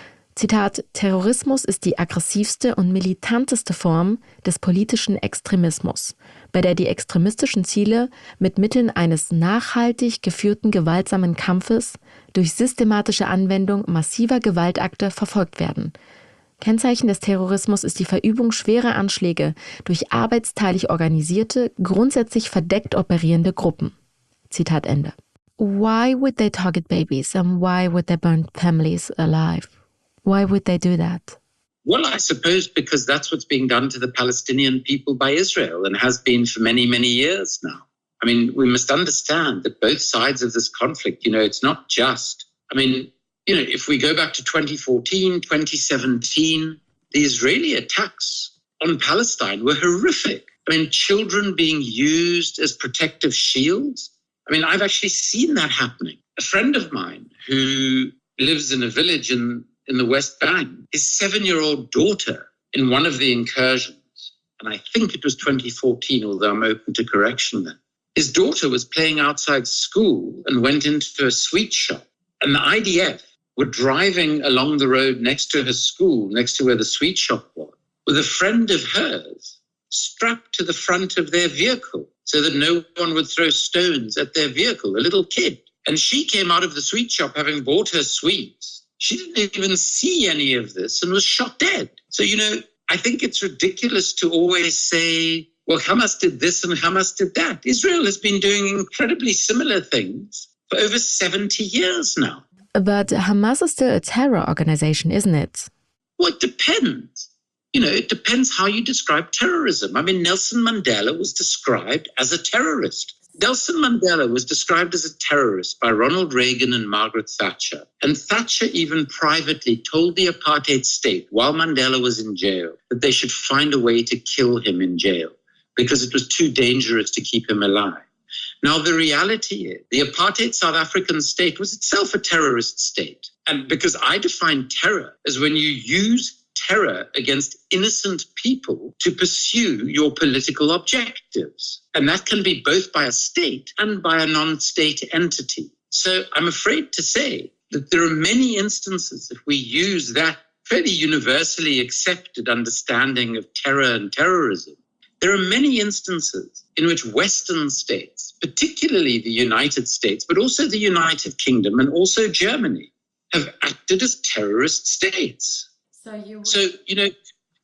B: Zitat: Terrorismus ist die aggressivste und militanteste Form des politischen Extremismus, bei der die extremistischen Ziele mit Mitteln eines nachhaltig geführten gewaltsamen Kampfes durch systematische Anwendung massiver Gewaltakte verfolgt werden. Kennzeichen des Terrorismus ist die Verübung schwerer Anschläge durch arbeitsteilig organisierte, grundsätzlich verdeckt operierende Gruppen. Zitat Ende. Why would they target babies and why would they burn families alive? Why would they do that?
A: Well, I suppose because that's what's being done to the Palestinian people by Israel and has been for many, many years now. I mean, we must understand that both sides of this conflict, you know, it's not just, I mean, you know, if we go back to twenty fourteen, twenty seventeen, the Israeli attacks on Palestine were horrific. I mean, children being used as protective shields. I mean, I've actually seen that happening. A friend of mine who lives in a village in in the West Bank, his seven-year-old daughter in one of the incursions, and I think it was twenty fourteen, although I'm open to correction then, his daughter was playing outside school and went into a sweet shop, and the I D F were driving along the road next to her school, next to where the sweet shop was, with a friend of hers strapped to the front of their vehicle so that no one would throw stones at their vehicle, a little kid. And she came out of the sweet shop having bought her sweets. She didn't even see any of this and was shot dead. So, you know, I think it's ridiculous to always say, well, Hamas did this and Hamas did that. Israel has been doing incredibly similar things for over seventy years now.
B: But Hamas is still a terror organization, isn't it?
A: Well, it depends. You know, it depends how you describe terrorism. I mean, Nelson Mandela was described as a terrorist. Nelson Mandela was described as a terrorist by Ronald Reagan and Margaret Thatcher. And Thatcher even privately told the apartheid state while Mandela was in jail that they should find a way to kill him in jail because it was too dangerous to keep him alive. Now, the reality is the apartheid South African state was itself a terrorist state. And because I define terror as when you use terror against innocent people to pursue your political objectives. And that can be both by a state and by a non-state entity. So I'm afraid to say that there are many instances, if we use that fairly universally accepted understanding of terror and terrorism, there are many instances in which Western states, particularly the United States, but also the United Kingdom and also Germany, have acted as terrorist states.
B: So, you, would...
A: so, you know,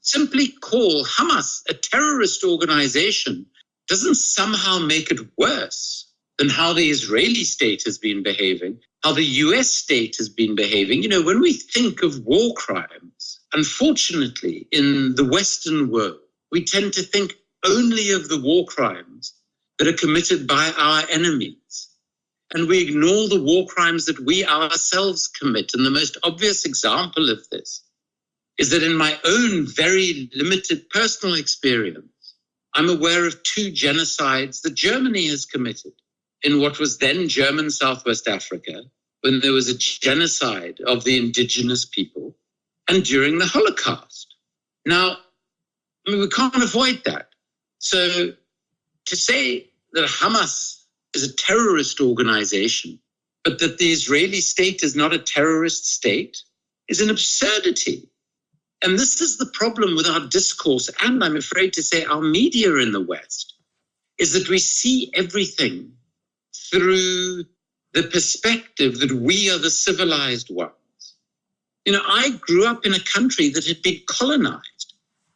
A: simply call Hamas a terrorist organization doesn't somehow make it worse than how the Israeli state has been behaving, how the U S state has been behaving. You know, when we think of war crimes, unfortunately, in the Western world, we tend to think only of the war crimes that are committed by our enemies. And we ignore the war crimes that we ourselves commit. And the most obvious example of this is that in my own very limited personal experience, I'm aware of two genocides that Germany has committed in what was then German Southwest Africa, when there was a genocide of the indigenous people, and during the Holocaust. Now, I mean, we can't avoid that. So to say that Hamas is a terrorist organization, but that the Israeli state is not a terrorist state, is an absurdity. And this is the problem with our discourse, and I'm afraid to say our media in the West, is that we see everything through the perspective that we are the civilized ones. You know, I grew up in a country that had been colonized.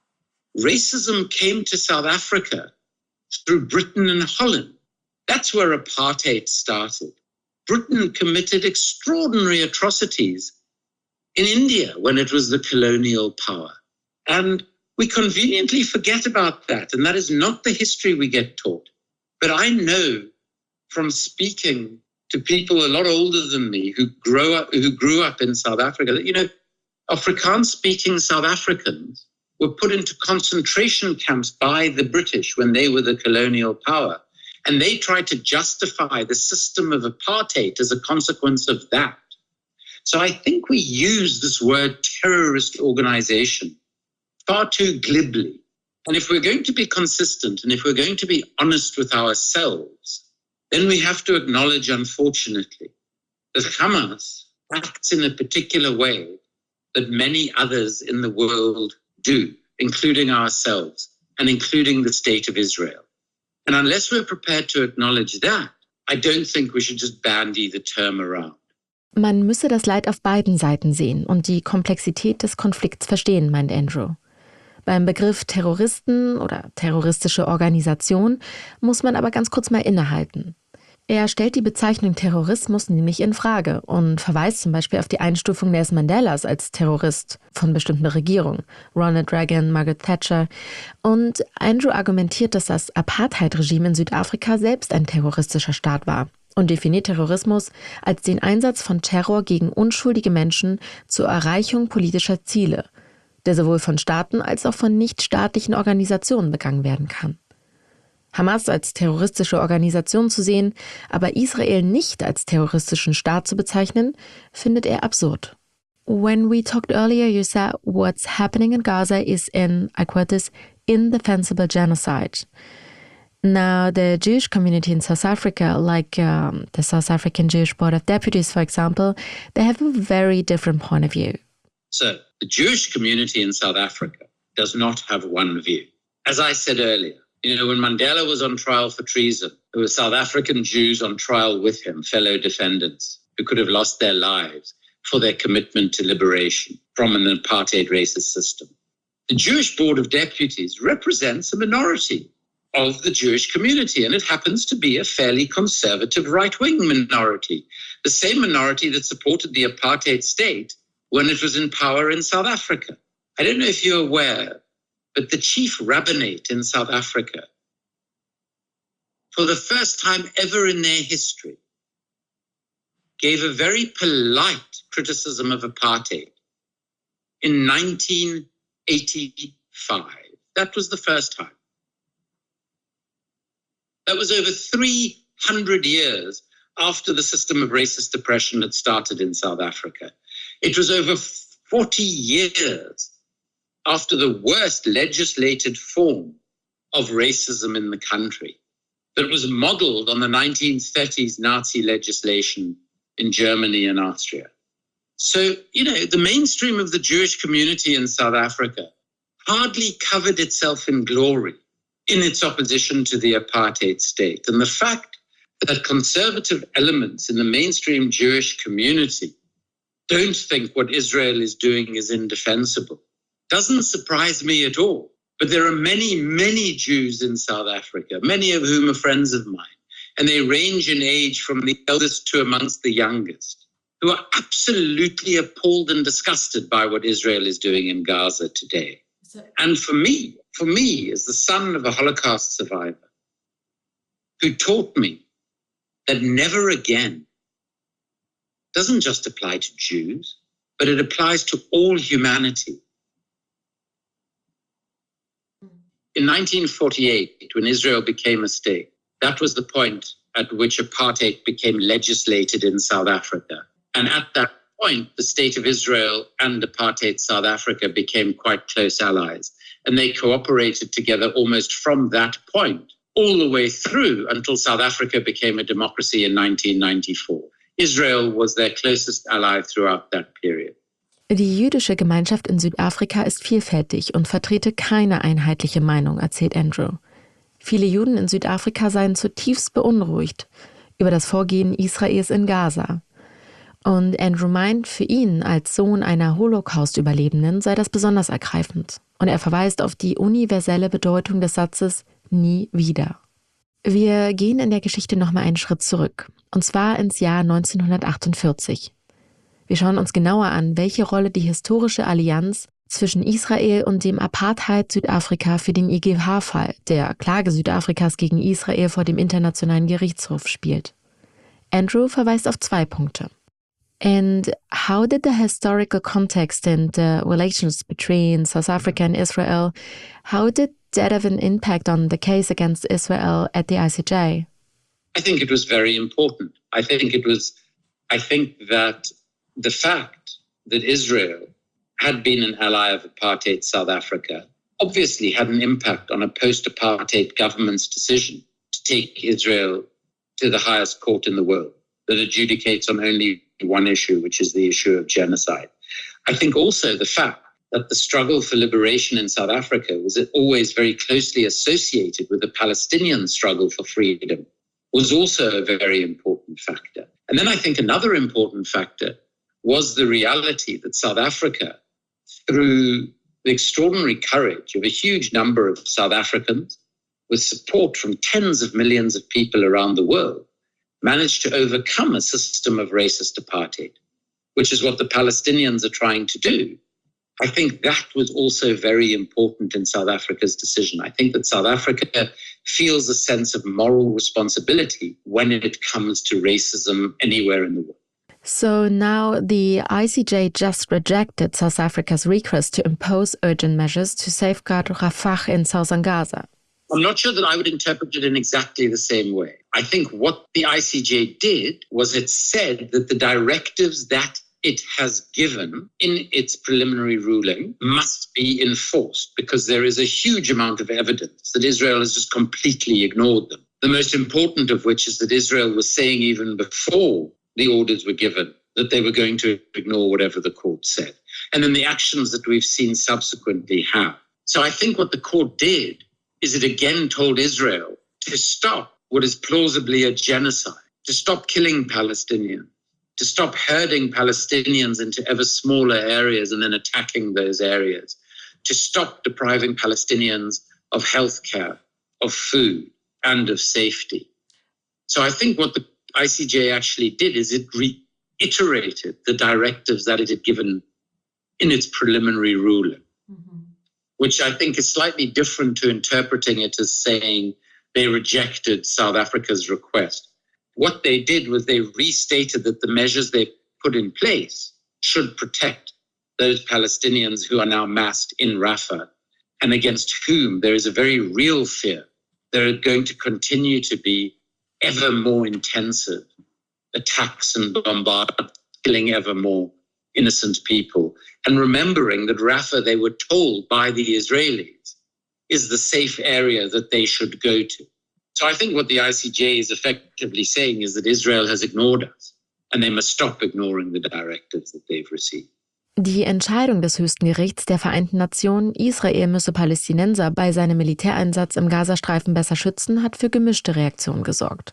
A: Racism came to South Africa through Britain and Holland. That's where apartheid started. Britain committed extraordinary atrocities in India when it was the colonial power. And we conveniently forget about that. And that is not the history we get taught. But I know from speaking to people a lot older than me who grew up, who grew up in South Africa, that, you know, Afrikaans-speaking South Africans were put into concentration camps by the British when they were the colonial power. And they tried to justify the system of apartheid as a consequence of that. So I think we use this word terrorist organization far too glibly. And if we're going to be consistent and if we're going to be honest with ourselves, then we have to acknowledge, unfortunately, that Hamas acts in a particular way that many others in the world do, including ourselves and including the state of Israel. And unless we're prepared to acknowledge that, I don't think we should just bandy the term around.
B: Man müsse das Leid auf beiden Seiten sehen und die Komplexität des Konflikts verstehen, meint Andrew. Beim Begriff Terroristen oder terroristische Organisation muss man aber ganz kurz mal innehalten. Er stellt die Bezeichnung Terrorismus nämlich in Frage und verweist zum Beispiel auf die Einstufung Nelson Mandelas als Terrorist von bestimmten Regierungen, Ronald Reagan, Margaret Thatcher. Und Andrew argumentiert, dass das Apartheid-Regime in Südafrika selbst ein terroristischer Staat war und definiert Terrorismus als den Einsatz von Terror gegen unschuldige Menschen zur Erreichung politischer Ziele, der sowohl von Staaten als auch von nichtstaatlichen Organisationen begangen werden kann. Hamas als terroristische Organisation zu sehen, aber Israel nicht als terroristischen Staat zu bezeichnen, findet er absurd. When we talked earlier, you said what's happening in Gaza is in, I quote this, indefensible genocide. Now, the Jewish community in South Africa, like um, the South African Jewish Board of Deputies, for example, they have a very different point of view.
A: So, the Jewish community in South Africa does not have one view. As I said earlier, you know, when Mandela was on trial for treason, there were South African Jews on trial with him, fellow defendants, who could have lost their lives for their commitment to liberation from an apartheid racist system. The Jewish Board of Deputies represents a minority of the Jewish community, and it happens to be a fairly conservative right-wing minority, the same minority that supported the apartheid state when it was in power in South Africa. I don't know if you're aware, but the chief rabbinate in South Africa, for the first time ever in their history, gave a very polite criticism of apartheid in nineteen eighty-five. That was the first time. That was over three hundred years after the system of racist oppression had started in South Africa. It was over forty years after the worst legislated form of racism in the country that was modeled on the nineteen thirties Nazi legislation in Germany and Austria. So, you know, the mainstream of the Jewish community in South Africa hardly covered itself in glory in its opposition to the apartheid state. And the fact that conservative elements in the mainstream Jewish community don't think what Israel is doing is indefensible doesn't surprise me at all. But there are many, many Jews in South Africa, many of whom are friends of mine, and they range in age from the eldest to amongst the youngest, who are absolutely appalled and disgusted by what Israel is doing in Gaza today. And for me, for me, as the son of a Holocaust survivor, who taught me that never again doesn't just apply to Jews, but it applies to all humanity. In nineteen forty-eight, when Israel became a state, that was the point at which apartheid became legislated in South Africa. And at that point, the state of Israel and apartheid South Africa became quite close allies. And they cooperated together almost from that point, all the way through until South Africa became a democracy in nineteen ninety-four. Israel was their closest ally throughout that period.
B: Die jüdische Gemeinschaft in Südafrika ist vielfältig und vertrete keine einheitliche Meinung, erzählt Andrew. Viele Juden in Südafrika seien zutiefst beunruhigt über das Vorgehen Israels in Gaza. Und Andrew meint, für ihn als Sohn einer Holocaust-Überlebenden sei das besonders ergreifend. Und er verweist auf die universelle Bedeutung des Satzes „nie wieder“. Wir gehen in der Geschichte nochmal einen Schritt zurück, und zwar ins Jahr neunzehnhundertachtundvierzig. Wir schauen uns genauer an, welche Rolle die historische Allianz zwischen Israel und dem Apartheid-Südafrika für den I G H-Fall, der Klage Südafrikas gegen Israel vor dem Internationalen Gerichtshof, spielt. Andrew verweist auf zwei Punkte. And how did the historical context and the relations between South Africa and Israel, how did that have an impact on the case against Israel at the I C J?
A: I think it was very important. I think it was, I think that the fact that Israel had been an ally of apartheid South Africa obviously had an impact on a post-apartheid government's decision to take Israel to the highest court in the world that adjudicates on only one issue, which is the issue of genocide. I think also the fact that the struggle for liberation in South Africa was always very closely associated with the Palestinian struggle for freedom was also a very important factor. And then I think another important factor was the reality that South Africa, through the extraordinary courage of a huge number of South Africans, with support from tens of millions of people around the world, managed to overcome a system of racist apartheid, which is what the Palestinians are trying to do. I think that was also very important in South Africa's decision. I think that South Africa feels a sense of moral responsibility when it comes to racism anywhere in the world.
B: So now the I C J just rejected South Africa's request to impose urgent measures to safeguard Rafah in southern Gaza.
A: I'm not sure that I would interpret it in exactly the same way. I think what the I C J did was it said that the directives that it has given in its preliminary ruling must be enforced because there is a huge amount of evidence that Israel has just completely ignored them. The most important of which is that Israel was saying even before the orders were given that they were going to ignore whatever the court said. And then the actions that we've seen subsequently have. So I think what the court did is it again told Israel to stop what is plausibly a genocide, to stop killing Palestinians, to stop herding Palestinians into ever smaller areas and then attacking those areas, to stop depriving Palestinians of healthcare, of food, and of safety. So I think what the I C J actually did is it reiterated the directives that it had given in its preliminary ruling, mm-hmm. which I think is slightly different to interpreting it as saying they rejected South Africa's request. What they did was they restated that the measures they put in place should protect those Palestinians who are now massed in Rafah and against whom there is a very real fear there are going to continue to be ever more intensive attacks and bombardments, killing ever more innocent people. And remembering that Rafah, they were told by the Israelis, is the safe area that they should go to. So I think what the I C J is effectively saying is that Israel has ignored us and they must stop ignoring the directives that they've received.
B: Die Entscheidung des höchsten Gerichts der Vereinten Nationen, Israel müsse Palästinenser bei seinem Militäreinsatz im Gazastreifen besser schützen, hat für gemischte Reaktionen gesorgt.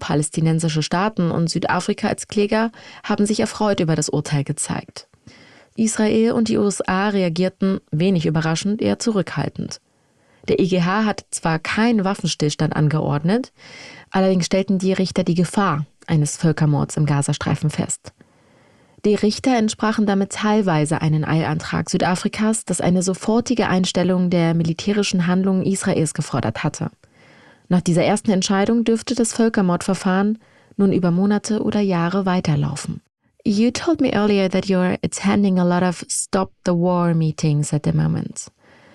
B: Pro-palästinensische Staaten und Südafrika als Kläger haben sich erfreut über das Urteil gezeigt. Israel und die U S A reagierten, wenig überraschend, eher zurückhaltend. Der I G H hat zwar keinen Waffenstillstand angeordnet, allerdings stellten die Richter die Gefahr eines Völkermords im Gazastreifen fest. Die Richter entsprachen damit teilweise einen Eilantrag Südafrikas, das eine sofortige Einstellung der militärischen Handlungen Israels gefordert hatte. Nach dieser ersten Entscheidung dürfte das Völkermordverfahren nun über Monate oder Jahre weiterlaufen. You told me earlier that you're attending a lot of Stop the War meetings at the moment.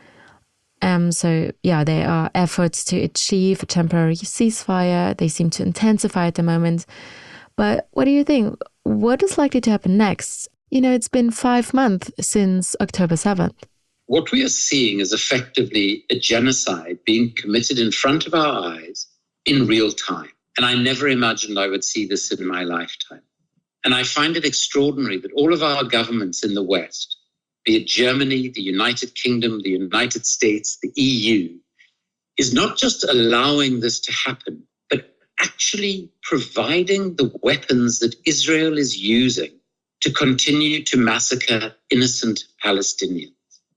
B: Um, so, yeah, there are efforts to achieve a temporary ceasefire. They seem to intensify at the moment. But what do you think? What is likely to happen next? You know, it's been five months since October seventh.
A: What we are seeing is effectively a genocide being committed in front of our eyes in real time. And I never imagined I would see this in my lifetime. And I find it extraordinary that all of our governments in the West, be it Germany, the United Kingdom, the United States, the E U, is not just allowing this to happen, but actually providing the weapons that Israel is using to continue to massacre innocent Palestinians.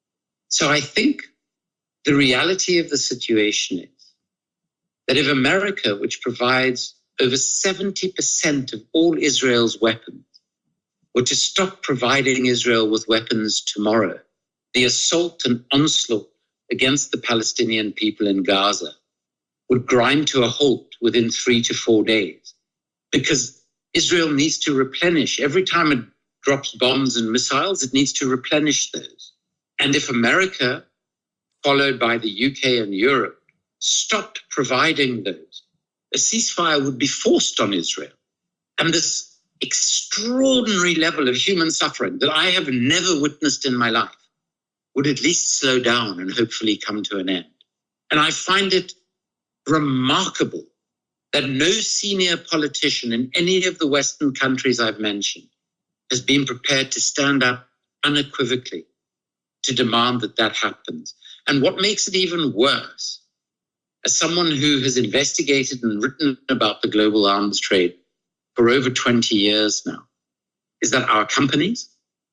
A: So I think the reality of the situation is that if America, which provides over seventy percent of all Israel's weapons, were to stop providing Israel with weapons tomorrow, the assault and onslaught against the Palestinian people in Gaza would grind to a halt within three to four days, because Israel needs to replenish. Every time it drops bombs and missiles, it needs to replenish those. And if America, followed by the U K and Europe, stopped providing those, a ceasefire would be forced on Israel. And this extraordinary level of human suffering that I have never witnessed in my life would at least slow down and hopefully come to an end. And I find it remarkable that no senior politician in any of the Western countries I've mentioned has been prepared to stand up unequivocally to demand that that happens. And what makes it even worse, as someone who has investigated and written about the global arms trade for over twenty years now, is that our companies,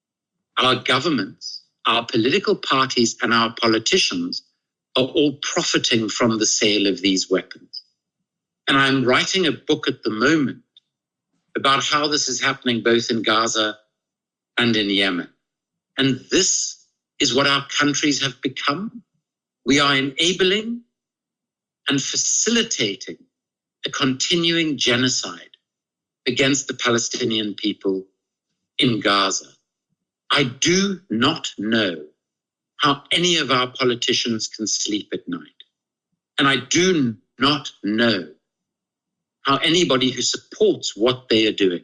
A: our governments, our political parties, and our politicians are all profiting from the sale of these weapons. And I'm writing a book at the moment about how this is happening both in Gaza and in Yemen. And this is what our countries have become. We are enabling and facilitating a continuing genocide against the Palestinian people in Gaza. I do not know how any of our politicians can sleep at night. And I do not know how anybody who supports what they are doing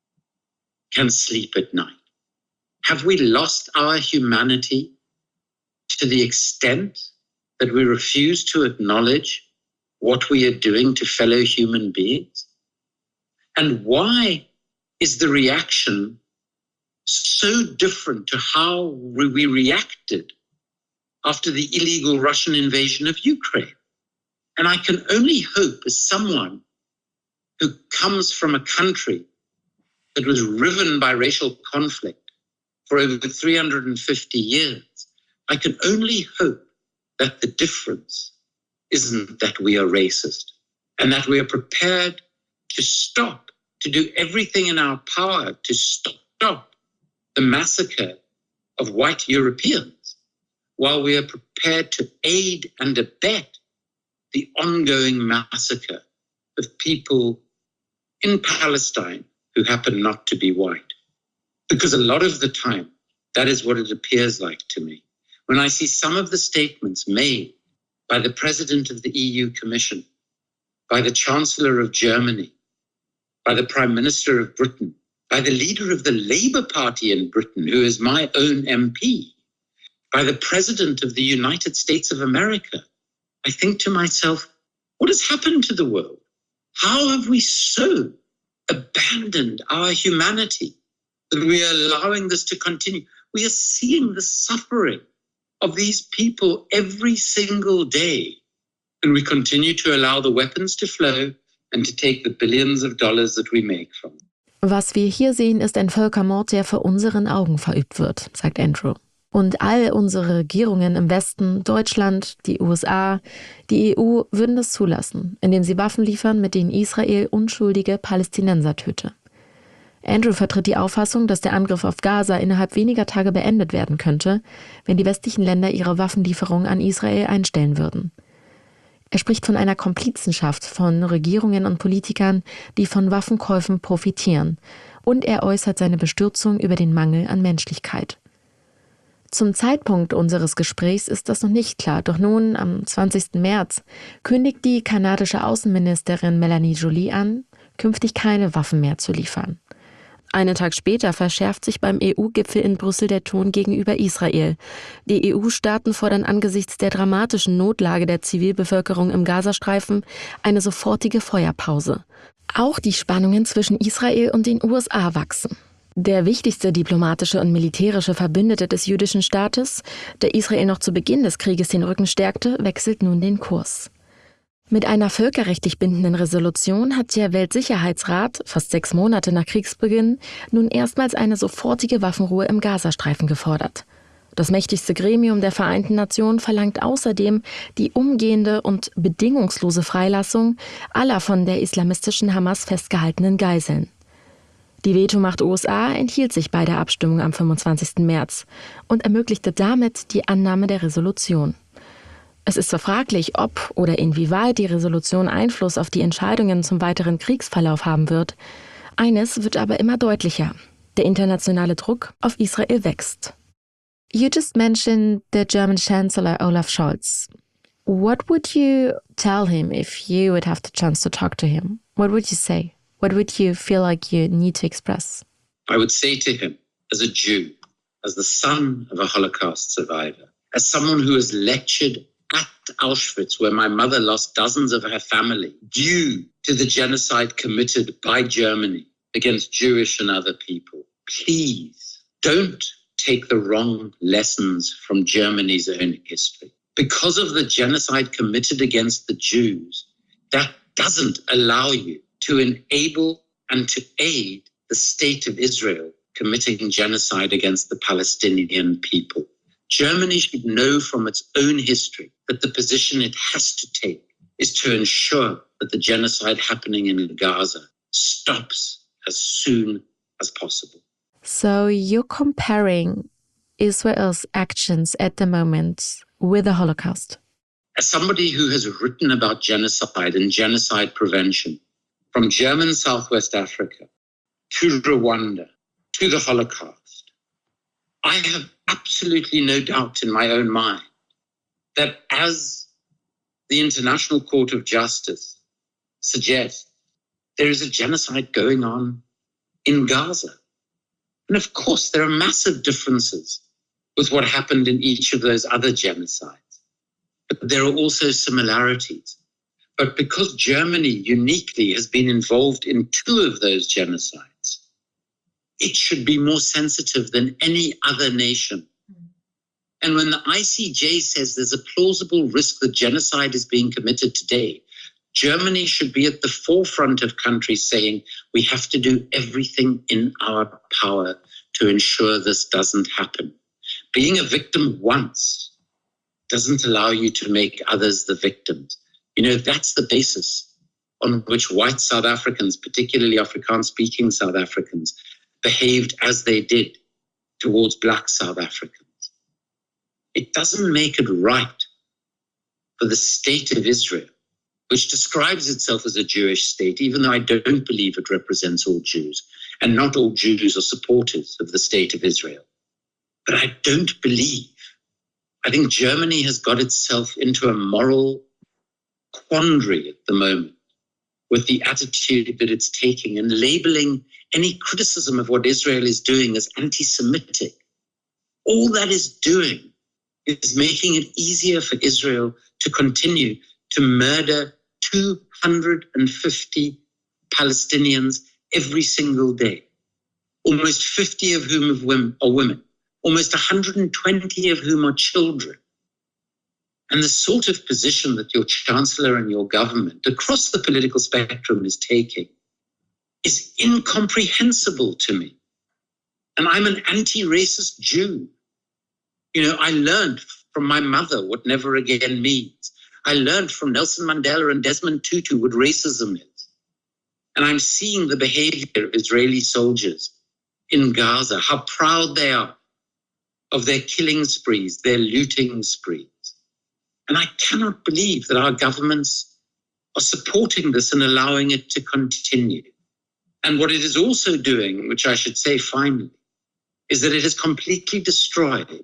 A: can sleep at night. Have we lost our humanity to the extent that we refuse to acknowledge what we are doing to fellow human beings? And why is the reaction so different to how we reacted after the illegal Russian invasion of Ukraine? And I can only hope, as someone who comes from a country that was riven by racial conflict for over three hundred fifty years, I can only hope that the difference isn't that we are racist and that we are prepared to stop, to do everything in our power to stop the massacre of white Europeans, while we are prepared to aid and abet the ongoing massacre of people in Palestine who happen not to be white. Because a lot of the time, that is what it appears like to me. When I see some of the statements made by the President of the E U Commission, by the Chancellor of Germany, by the Prime Minister of Britain, by the leader of the Labour Party in Britain, who is my own M P, by the President of the United States of America, I think to myself, what has happened to the world? How have we so abandoned our humanity that we are allowing this to continue? We are seeing the suffering of these people every single day, and we continue to allow the weapons to flow and to take the billions of dollars that we make from them.
B: Was wir hier sehen, ist ein Völkermord, der vor unseren Augen verübt wird, sagt Andrew. Und all unsere Regierungen im Westen, Deutschland, die U S A, die E U würden das zulassen, indem sie Waffen liefern, mit denen Israel unschuldige Palästinenser töte. Andrew vertritt die Auffassung, dass der Angriff auf Gaza innerhalb weniger Tage beendet werden könnte, wenn die westlichen Länder ihre Waffenlieferungen an Israel einstellen würden. Er spricht von einer Komplizenschaft von Regierungen und Politikern, die von Waffenkäufen profitieren, und er äußert seine Bestürzung über den Mangel an Menschlichkeit. Zum Zeitpunkt unseres Gesprächs ist das noch nicht klar, doch nun, am zwanzigsten März, kündigt die kanadische Außenministerin Melanie Joly an, künftig keine Waffen mehr zu liefern. Einen Tag später verschärft sich beim E U-Gipfel in Brüssel der Ton gegenüber Israel. Die E U-Staaten fordern angesichts der dramatischen Notlage der Zivilbevölkerung im Gazastreifen eine sofortige Feuerpause. Auch die Spannungen zwischen Israel und den U S A wachsen. Der wichtigste diplomatische und militärische Verbündete des jüdischen Staates, der Israel noch zu Beginn des Krieges den Rücken stärkte, wechselt nun den Kurs. Mit einer völkerrechtlich bindenden Resolution hat der Weltsicherheitsrat, fast sechs Monate nach Kriegsbeginn, nun erstmals eine sofortige Waffenruhe im Gazastreifen gefordert. Das mächtigste Gremium der Vereinten Nationen verlangt außerdem die umgehende und bedingungslose Freilassung aller von der islamistischen Hamas festgehaltenen Geiseln. Die Vetomacht U S A enthielt sich bei der Abstimmung am fünfundzwanzigsten März und ermöglichte damit die Annahme der Resolution. Es ist zwar fraglich, ob oder inwieweit die Resolution Einfluss auf die Entscheidungen zum weiteren Kriegsverlauf haben wird. Eines wird aber immer deutlicher: Der internationale Druck auf Israel wächst. You just mentioned the German Chancellor Olaf Scholz. What would you tell him if you would have the chance to talk to him? What would you say? What would you feel like you need to express?
A: I would say to him, as a Jew, as the son of a Holocaust survivor, as someone who has lectured at Auschwitz, where my mother lost dozens of her family due to the genocide committed by Germany against Jewish and other people. Please don't take the wrong lessons from Germany's own history. Because of the genocide committed against the Jews, that doesn't allow you to enable and to aid the state of Israel committing genocide against the Palestinian people. Germany should know from its own history that the position it has to take is to ensure that the genocide happening in Gaza stops as soon as possible.
B: So you're comparing Israel's actions at the moment with the Holocaust?
A: As somebody who has written about genocide and genocide prevention, from German Southwest Africa to Rwanda to the Holocaust, I have absolutely no doubt in my own mind that, as the International Court of Justice suggests, there is a genocide going on in Gaza. And of course, there are massive differences with what happened in each of those other genocides. But there are also similarities. But because Germany uniquely has been involved in two of those genocides, it should be more sensitive than any other nation. And when the I C J says there's a plausible risk that genocide is being committed today, Germany should be at the forefront of countries saying we have to do everything in our power to ensure this doesn't happen. Being a victim once doesn't allow you to make others the victims. You know, that's the basis on which white South Africans, particularly Afrikaans-speaking South Africans, behaved as they did towards black South Africans. It doesn't make it right for the state of Israel, which describes itself as a Jewish state, even though I don't believe it represents all Jews, and not all Jews are supporters of the state of Israel. But I don't believe, I think Germany has got itself into a moral quandary at the moment with the attitude that it's taking and labeling any criticism of what Israel is doing as anti-Semitic. All that is doing is making it easier for Israel to continue to murder two hundred fifty Palestinians every single day, almost fifty of whom are women, almost one hundred twenty of whom are children. And the sort of position that your chancellor and your government across the political spectrum is taking is incomprehensible to me. And I'm an anti-racist Jew. You know, I learned from my mother what never again means. I learned from Nelson Mandela and Desmond Tutu what racism is. And I'm seeing the behavior of Israeli soldiers in Gaza, how proud they are of their killing sprees, their looting sprees. And I cannot believe that our governments are supporting this and allowing it to continue. And what it is also doing, which I should say finally, is that it has completely destroyed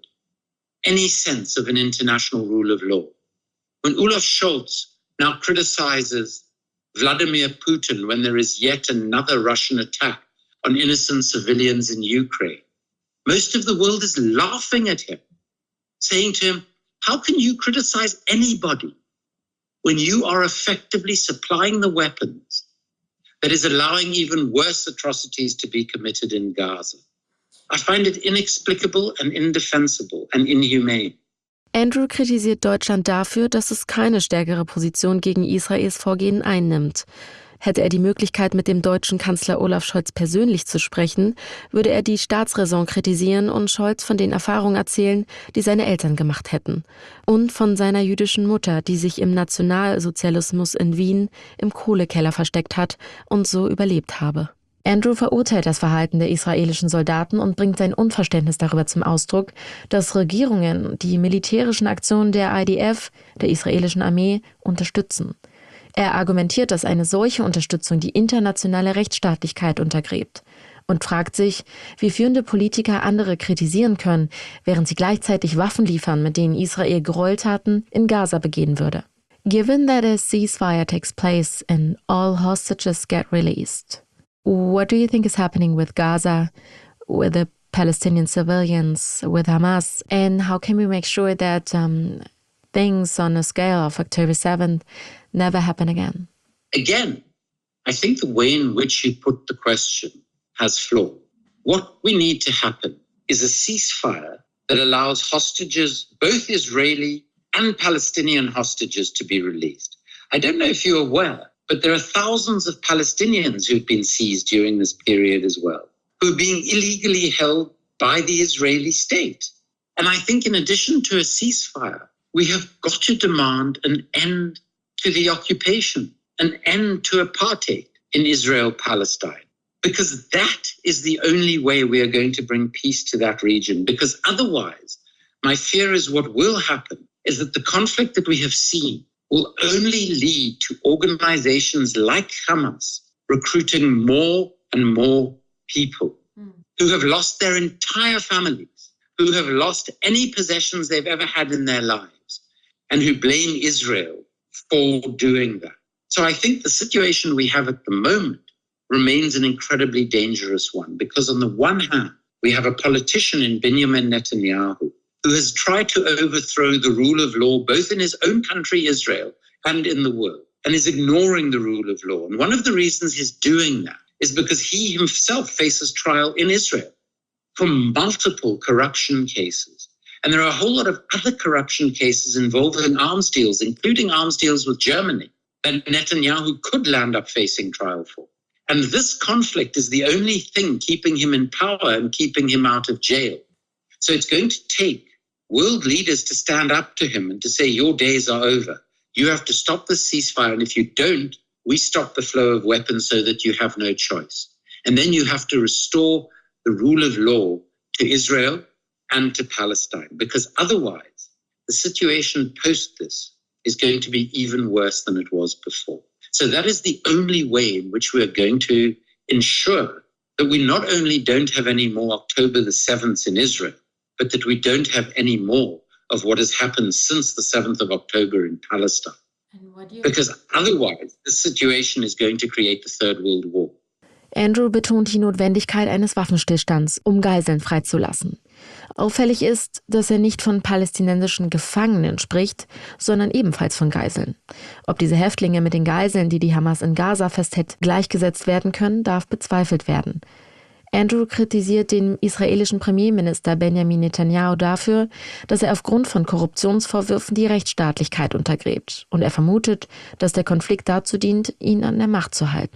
A: any sense of an international rule of law. When Olaf Scholz now criticizes Vladimir Putin when there is yet another Russian attack on innocent civilians in Ukraine, most of the world is laughing at him, saying to him, how can you criticize anybody when you are effectively supplying the weapons that is allowing even worse atrocities to be committed in Gaza? I find it inexplicable and indefensible and inhumane.
B: Andrew kritisiert Deutschland dafür, dass es keine stärkere Position gegen Israels Vorgehen einnimmt. Hätte er die Möglichkeit, mit dem deutschen Kanzler Olaf Scholz persönlich zu sprechen, würde er die Staatsräson kritisieren und Scholz von den Erfahrungen erzählen, die seine Eltern gemacht hätten. Und von seiner jüdischen Mutter, die sich im Nationalsozialismus in Wien im Kohlekeller versteckt hat und so überlebt habe. Andrew verurteilt das Verhalten der israelischen Soldaten und bringt sein Unverständnis darüber zum Ausdruck, dass Regierungen die militärischen Aktionen der I D F, der israelischen Armee, unterstützen. Er argumentiert, dass eine solche Unterstützung die internationale Rechtsstaatlichkeit untergräbt und fragt sich, wie führende Politiker andere kritisieren können, während sie gleichzeitig Waffen liefern, mit denen Israel Gräueltaten in Gaza begehen würde. Given that a ceasefire takes place and all hostages get released, what do you think is happening with Gaza, with the Palestinian civilians, with Hamas, and how can we make sure that um, things on a scale of October seventh never happen again?
A: Again, I think the way in which you put the question has flaw. What we need to happen is a ceasefire that allows hostages, both Israeli and Palestinian hostages, to be released. I don't know if you're aware, but there are thousands of Palestinians who've been seized during this period as well, who are being illegally held by the Israeli state. And I think in addition to a ceasefire, we have got to demand an end to the occupation, an end to apartheid in Israel-Palestine, because that is the only way we are going to bring peace to that region. Because otherwise, my fear is what will happen is that the conflict that we have seen will only lead to organizations like Hamas recruiting more and more people mm. who have lost their entire families, who have lost any possessions they've ever had in their lives, and who blame Israel for doing that. So I think the situation we have at the moment remains an incredibly dangerous one, because on the one hand, we have a politician in Benjamin Netanyahu who has tried to overthrow the rule of law, both in his own country, Israel, and in the world, and is ignoring the rule of law. And one of the reasons he's doing that is because he himself faces trial in Israel for multiple corruption cases. And there are a whole lot of other corruption cases involving arms deals, including arms deals with Germany, that Netanyahu could land up facing trial for. And this conflict is the only thing keeping him in power and keeping him out of jail. So it's going to take world leaders to stand up to him and to say, your days are over. You have to stop this ceasefire. And if you don't, we stop the flow of weapons so that you have no choice. And then you have to restore the rule of law to Israel and to Palestine, because otherwise the situation post this is going to be even worse than it was before. So that is the only way in which we are going to ensure that we not only don't have any more October the seventh in Israel, but that we don't have any more of what has happened since the seventh of October in Palestine. You... Because otherwise, the situation is going to create the Third World War.
B: Andrew betont die Notwendigkeit eines Waffenstillstands, um Geiseln freizulassen. Auffällig ist, dass er nicht von palästinensischen Gefangenen spricht, sondern ebenfalls von Geiseln. Ob diese Häftlinge mit den Geiseln, die die Hamas in Gaza festhält, gleichgesetzt werden können, darf bezweifelt werden. Andrew kritisiert den israelischen Premierminister Benjamin Netanyahu dafür, dass er aufgrund von Korruptionsvorwürfen die Rechtsstaatlichkeit untergräbt. Und er vermutet, dass der Konflikt dazu dient, ihn an der Macht zu halten.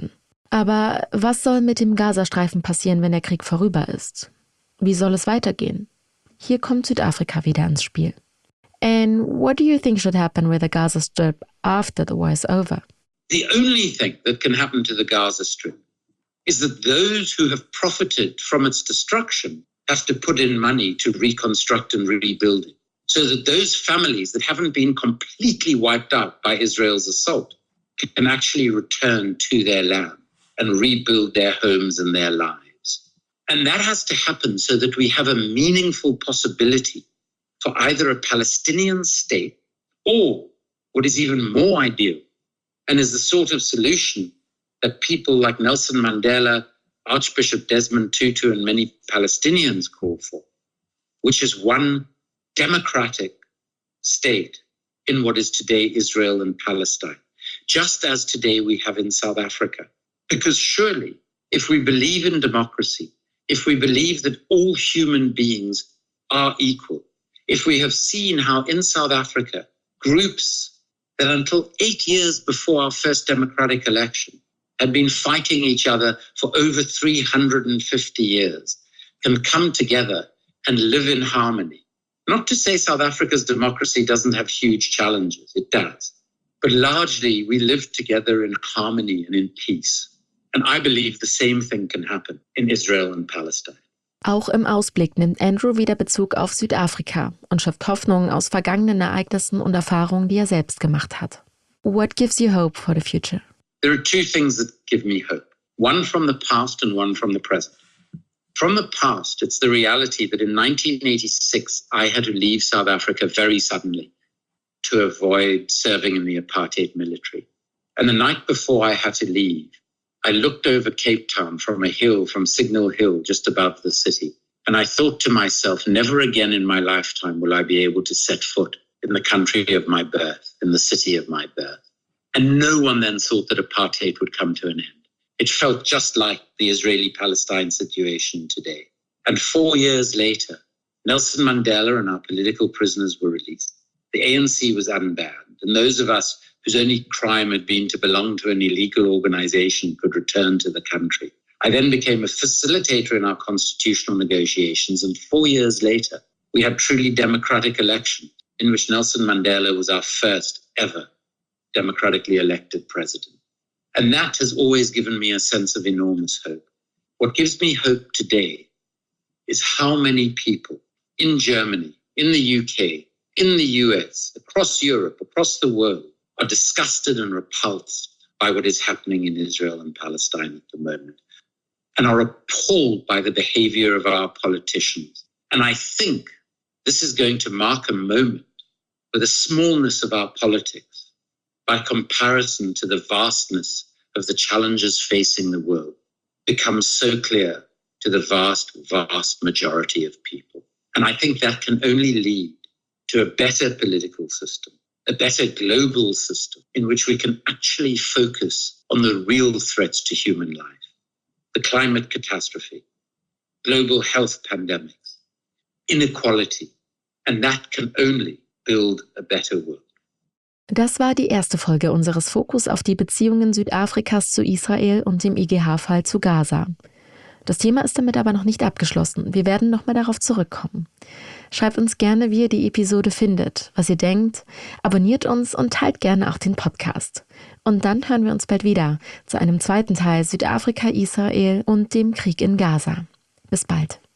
B: Aber was soll mit dem Gazastreifen passieren, wenn der Krieg vorüber ist? Wie soll es weitergehen? Hier kommt Südafrika wieder ins Spiel. And what do you think should happen with the Gaza Strip after the war is over?
A: The only thing that can happen to the Gaza Strip is that those who have profited from its destruction have to put in money to reconstruct and rebuild it, so that those families that haven't been completely wiped out by Israel's assault can actually return to their land and rebuild their homes and their lives. And that has to happen so that we have a meaningful possibility for either a Palestinian state or, what is even more ideal, and is the sort of solution that people like Nelson Mandela, Archbishop Desmond Tutu, and many Palestinians call for, which is one democratic state in what is today Israel and Palestine, just as today we have in South Africa. Because surely, if we believe in democracy, if we believe that all human beings are equal, if we have seen how in South Africa, groups that until eight years before our first democratic election had been fighting each other for over three hundred fifty years, can come together and live in harmony. Not to say South Africa's democracy doesn't have huge challenges, it does. But largely we live together in harmony and in peace. And I believe the same thing can happen in Israel and Palestine.
B: Auch im Ausblick nimmt Andrew wieder Bezug auf Südafrika und schöpft Hoffnungen aus vergangenen Ereignissen und Erfahrungen, die er selbst gemacht hat. What gives you hope for the future?
A: There are two things that give me hope. One from the past and one from the present. From the past, it's the reality that in nineteen eighty-six, I had to leave South Africa very suddenly to avoid serving in the apartheid military. And the night before I had to leave, I looked over Cape Town from a hill, from Signal Hill, just above the city. And I thought to myself, never again in my lifetime will I be able to set foot in the country of my birth, in the city of my birth. And no one then thought that apartheid would come to an end. It felt just like the Israeli-Palestine situation today. And four years later, Nelson Mandela and our political prisoners were released. The A N C was unbanned, and those of us whose only crime had been to belong to an illegal organization could return to the country. I then became a facilitator in our constitutional negotiations, and four years later, we had truly democratic elections in which Nelson Mandela was our first ever democratically elected president. And that has always given me a sense of enormous hope. What gives me hope today is how many people in Germany, in the U K, in the U S, across Europe, across the world, are disgusted and repulsed by what is happening in Israel and Palestine at the moment, and are appalled by the behavior of our politicians. And I think this is going to mark a moment where the smallness of our politics, by comparison to the vastness of the challenges facing the world, becomes so clear to the vast, vast majority of people. And I think that can only lead to a better political system, a better global system in which we can actually focus on the real threats to human life, the climate catastrophe, global health pandemics, inequality, and that can only build a better world.
B: Das war die erste Folge unseres Fokus auf die Beziehungen Südafrikas zu Israel und dem I G H-Fall zu Gaza. Das Thema ist damit aber noch nicht abgeschlossen. Wir werden nochmal darauf zurückkommen. Schreibt uns gerne, wie ihr die Episode findet, was ihr denkt, abonniert uns und teilt gerne auch den Podcast. Und dann hören wir uns bald wieder zu einem zweiten Teil Südafrika, Israel und dem Krieg in Gaza. Bis bald.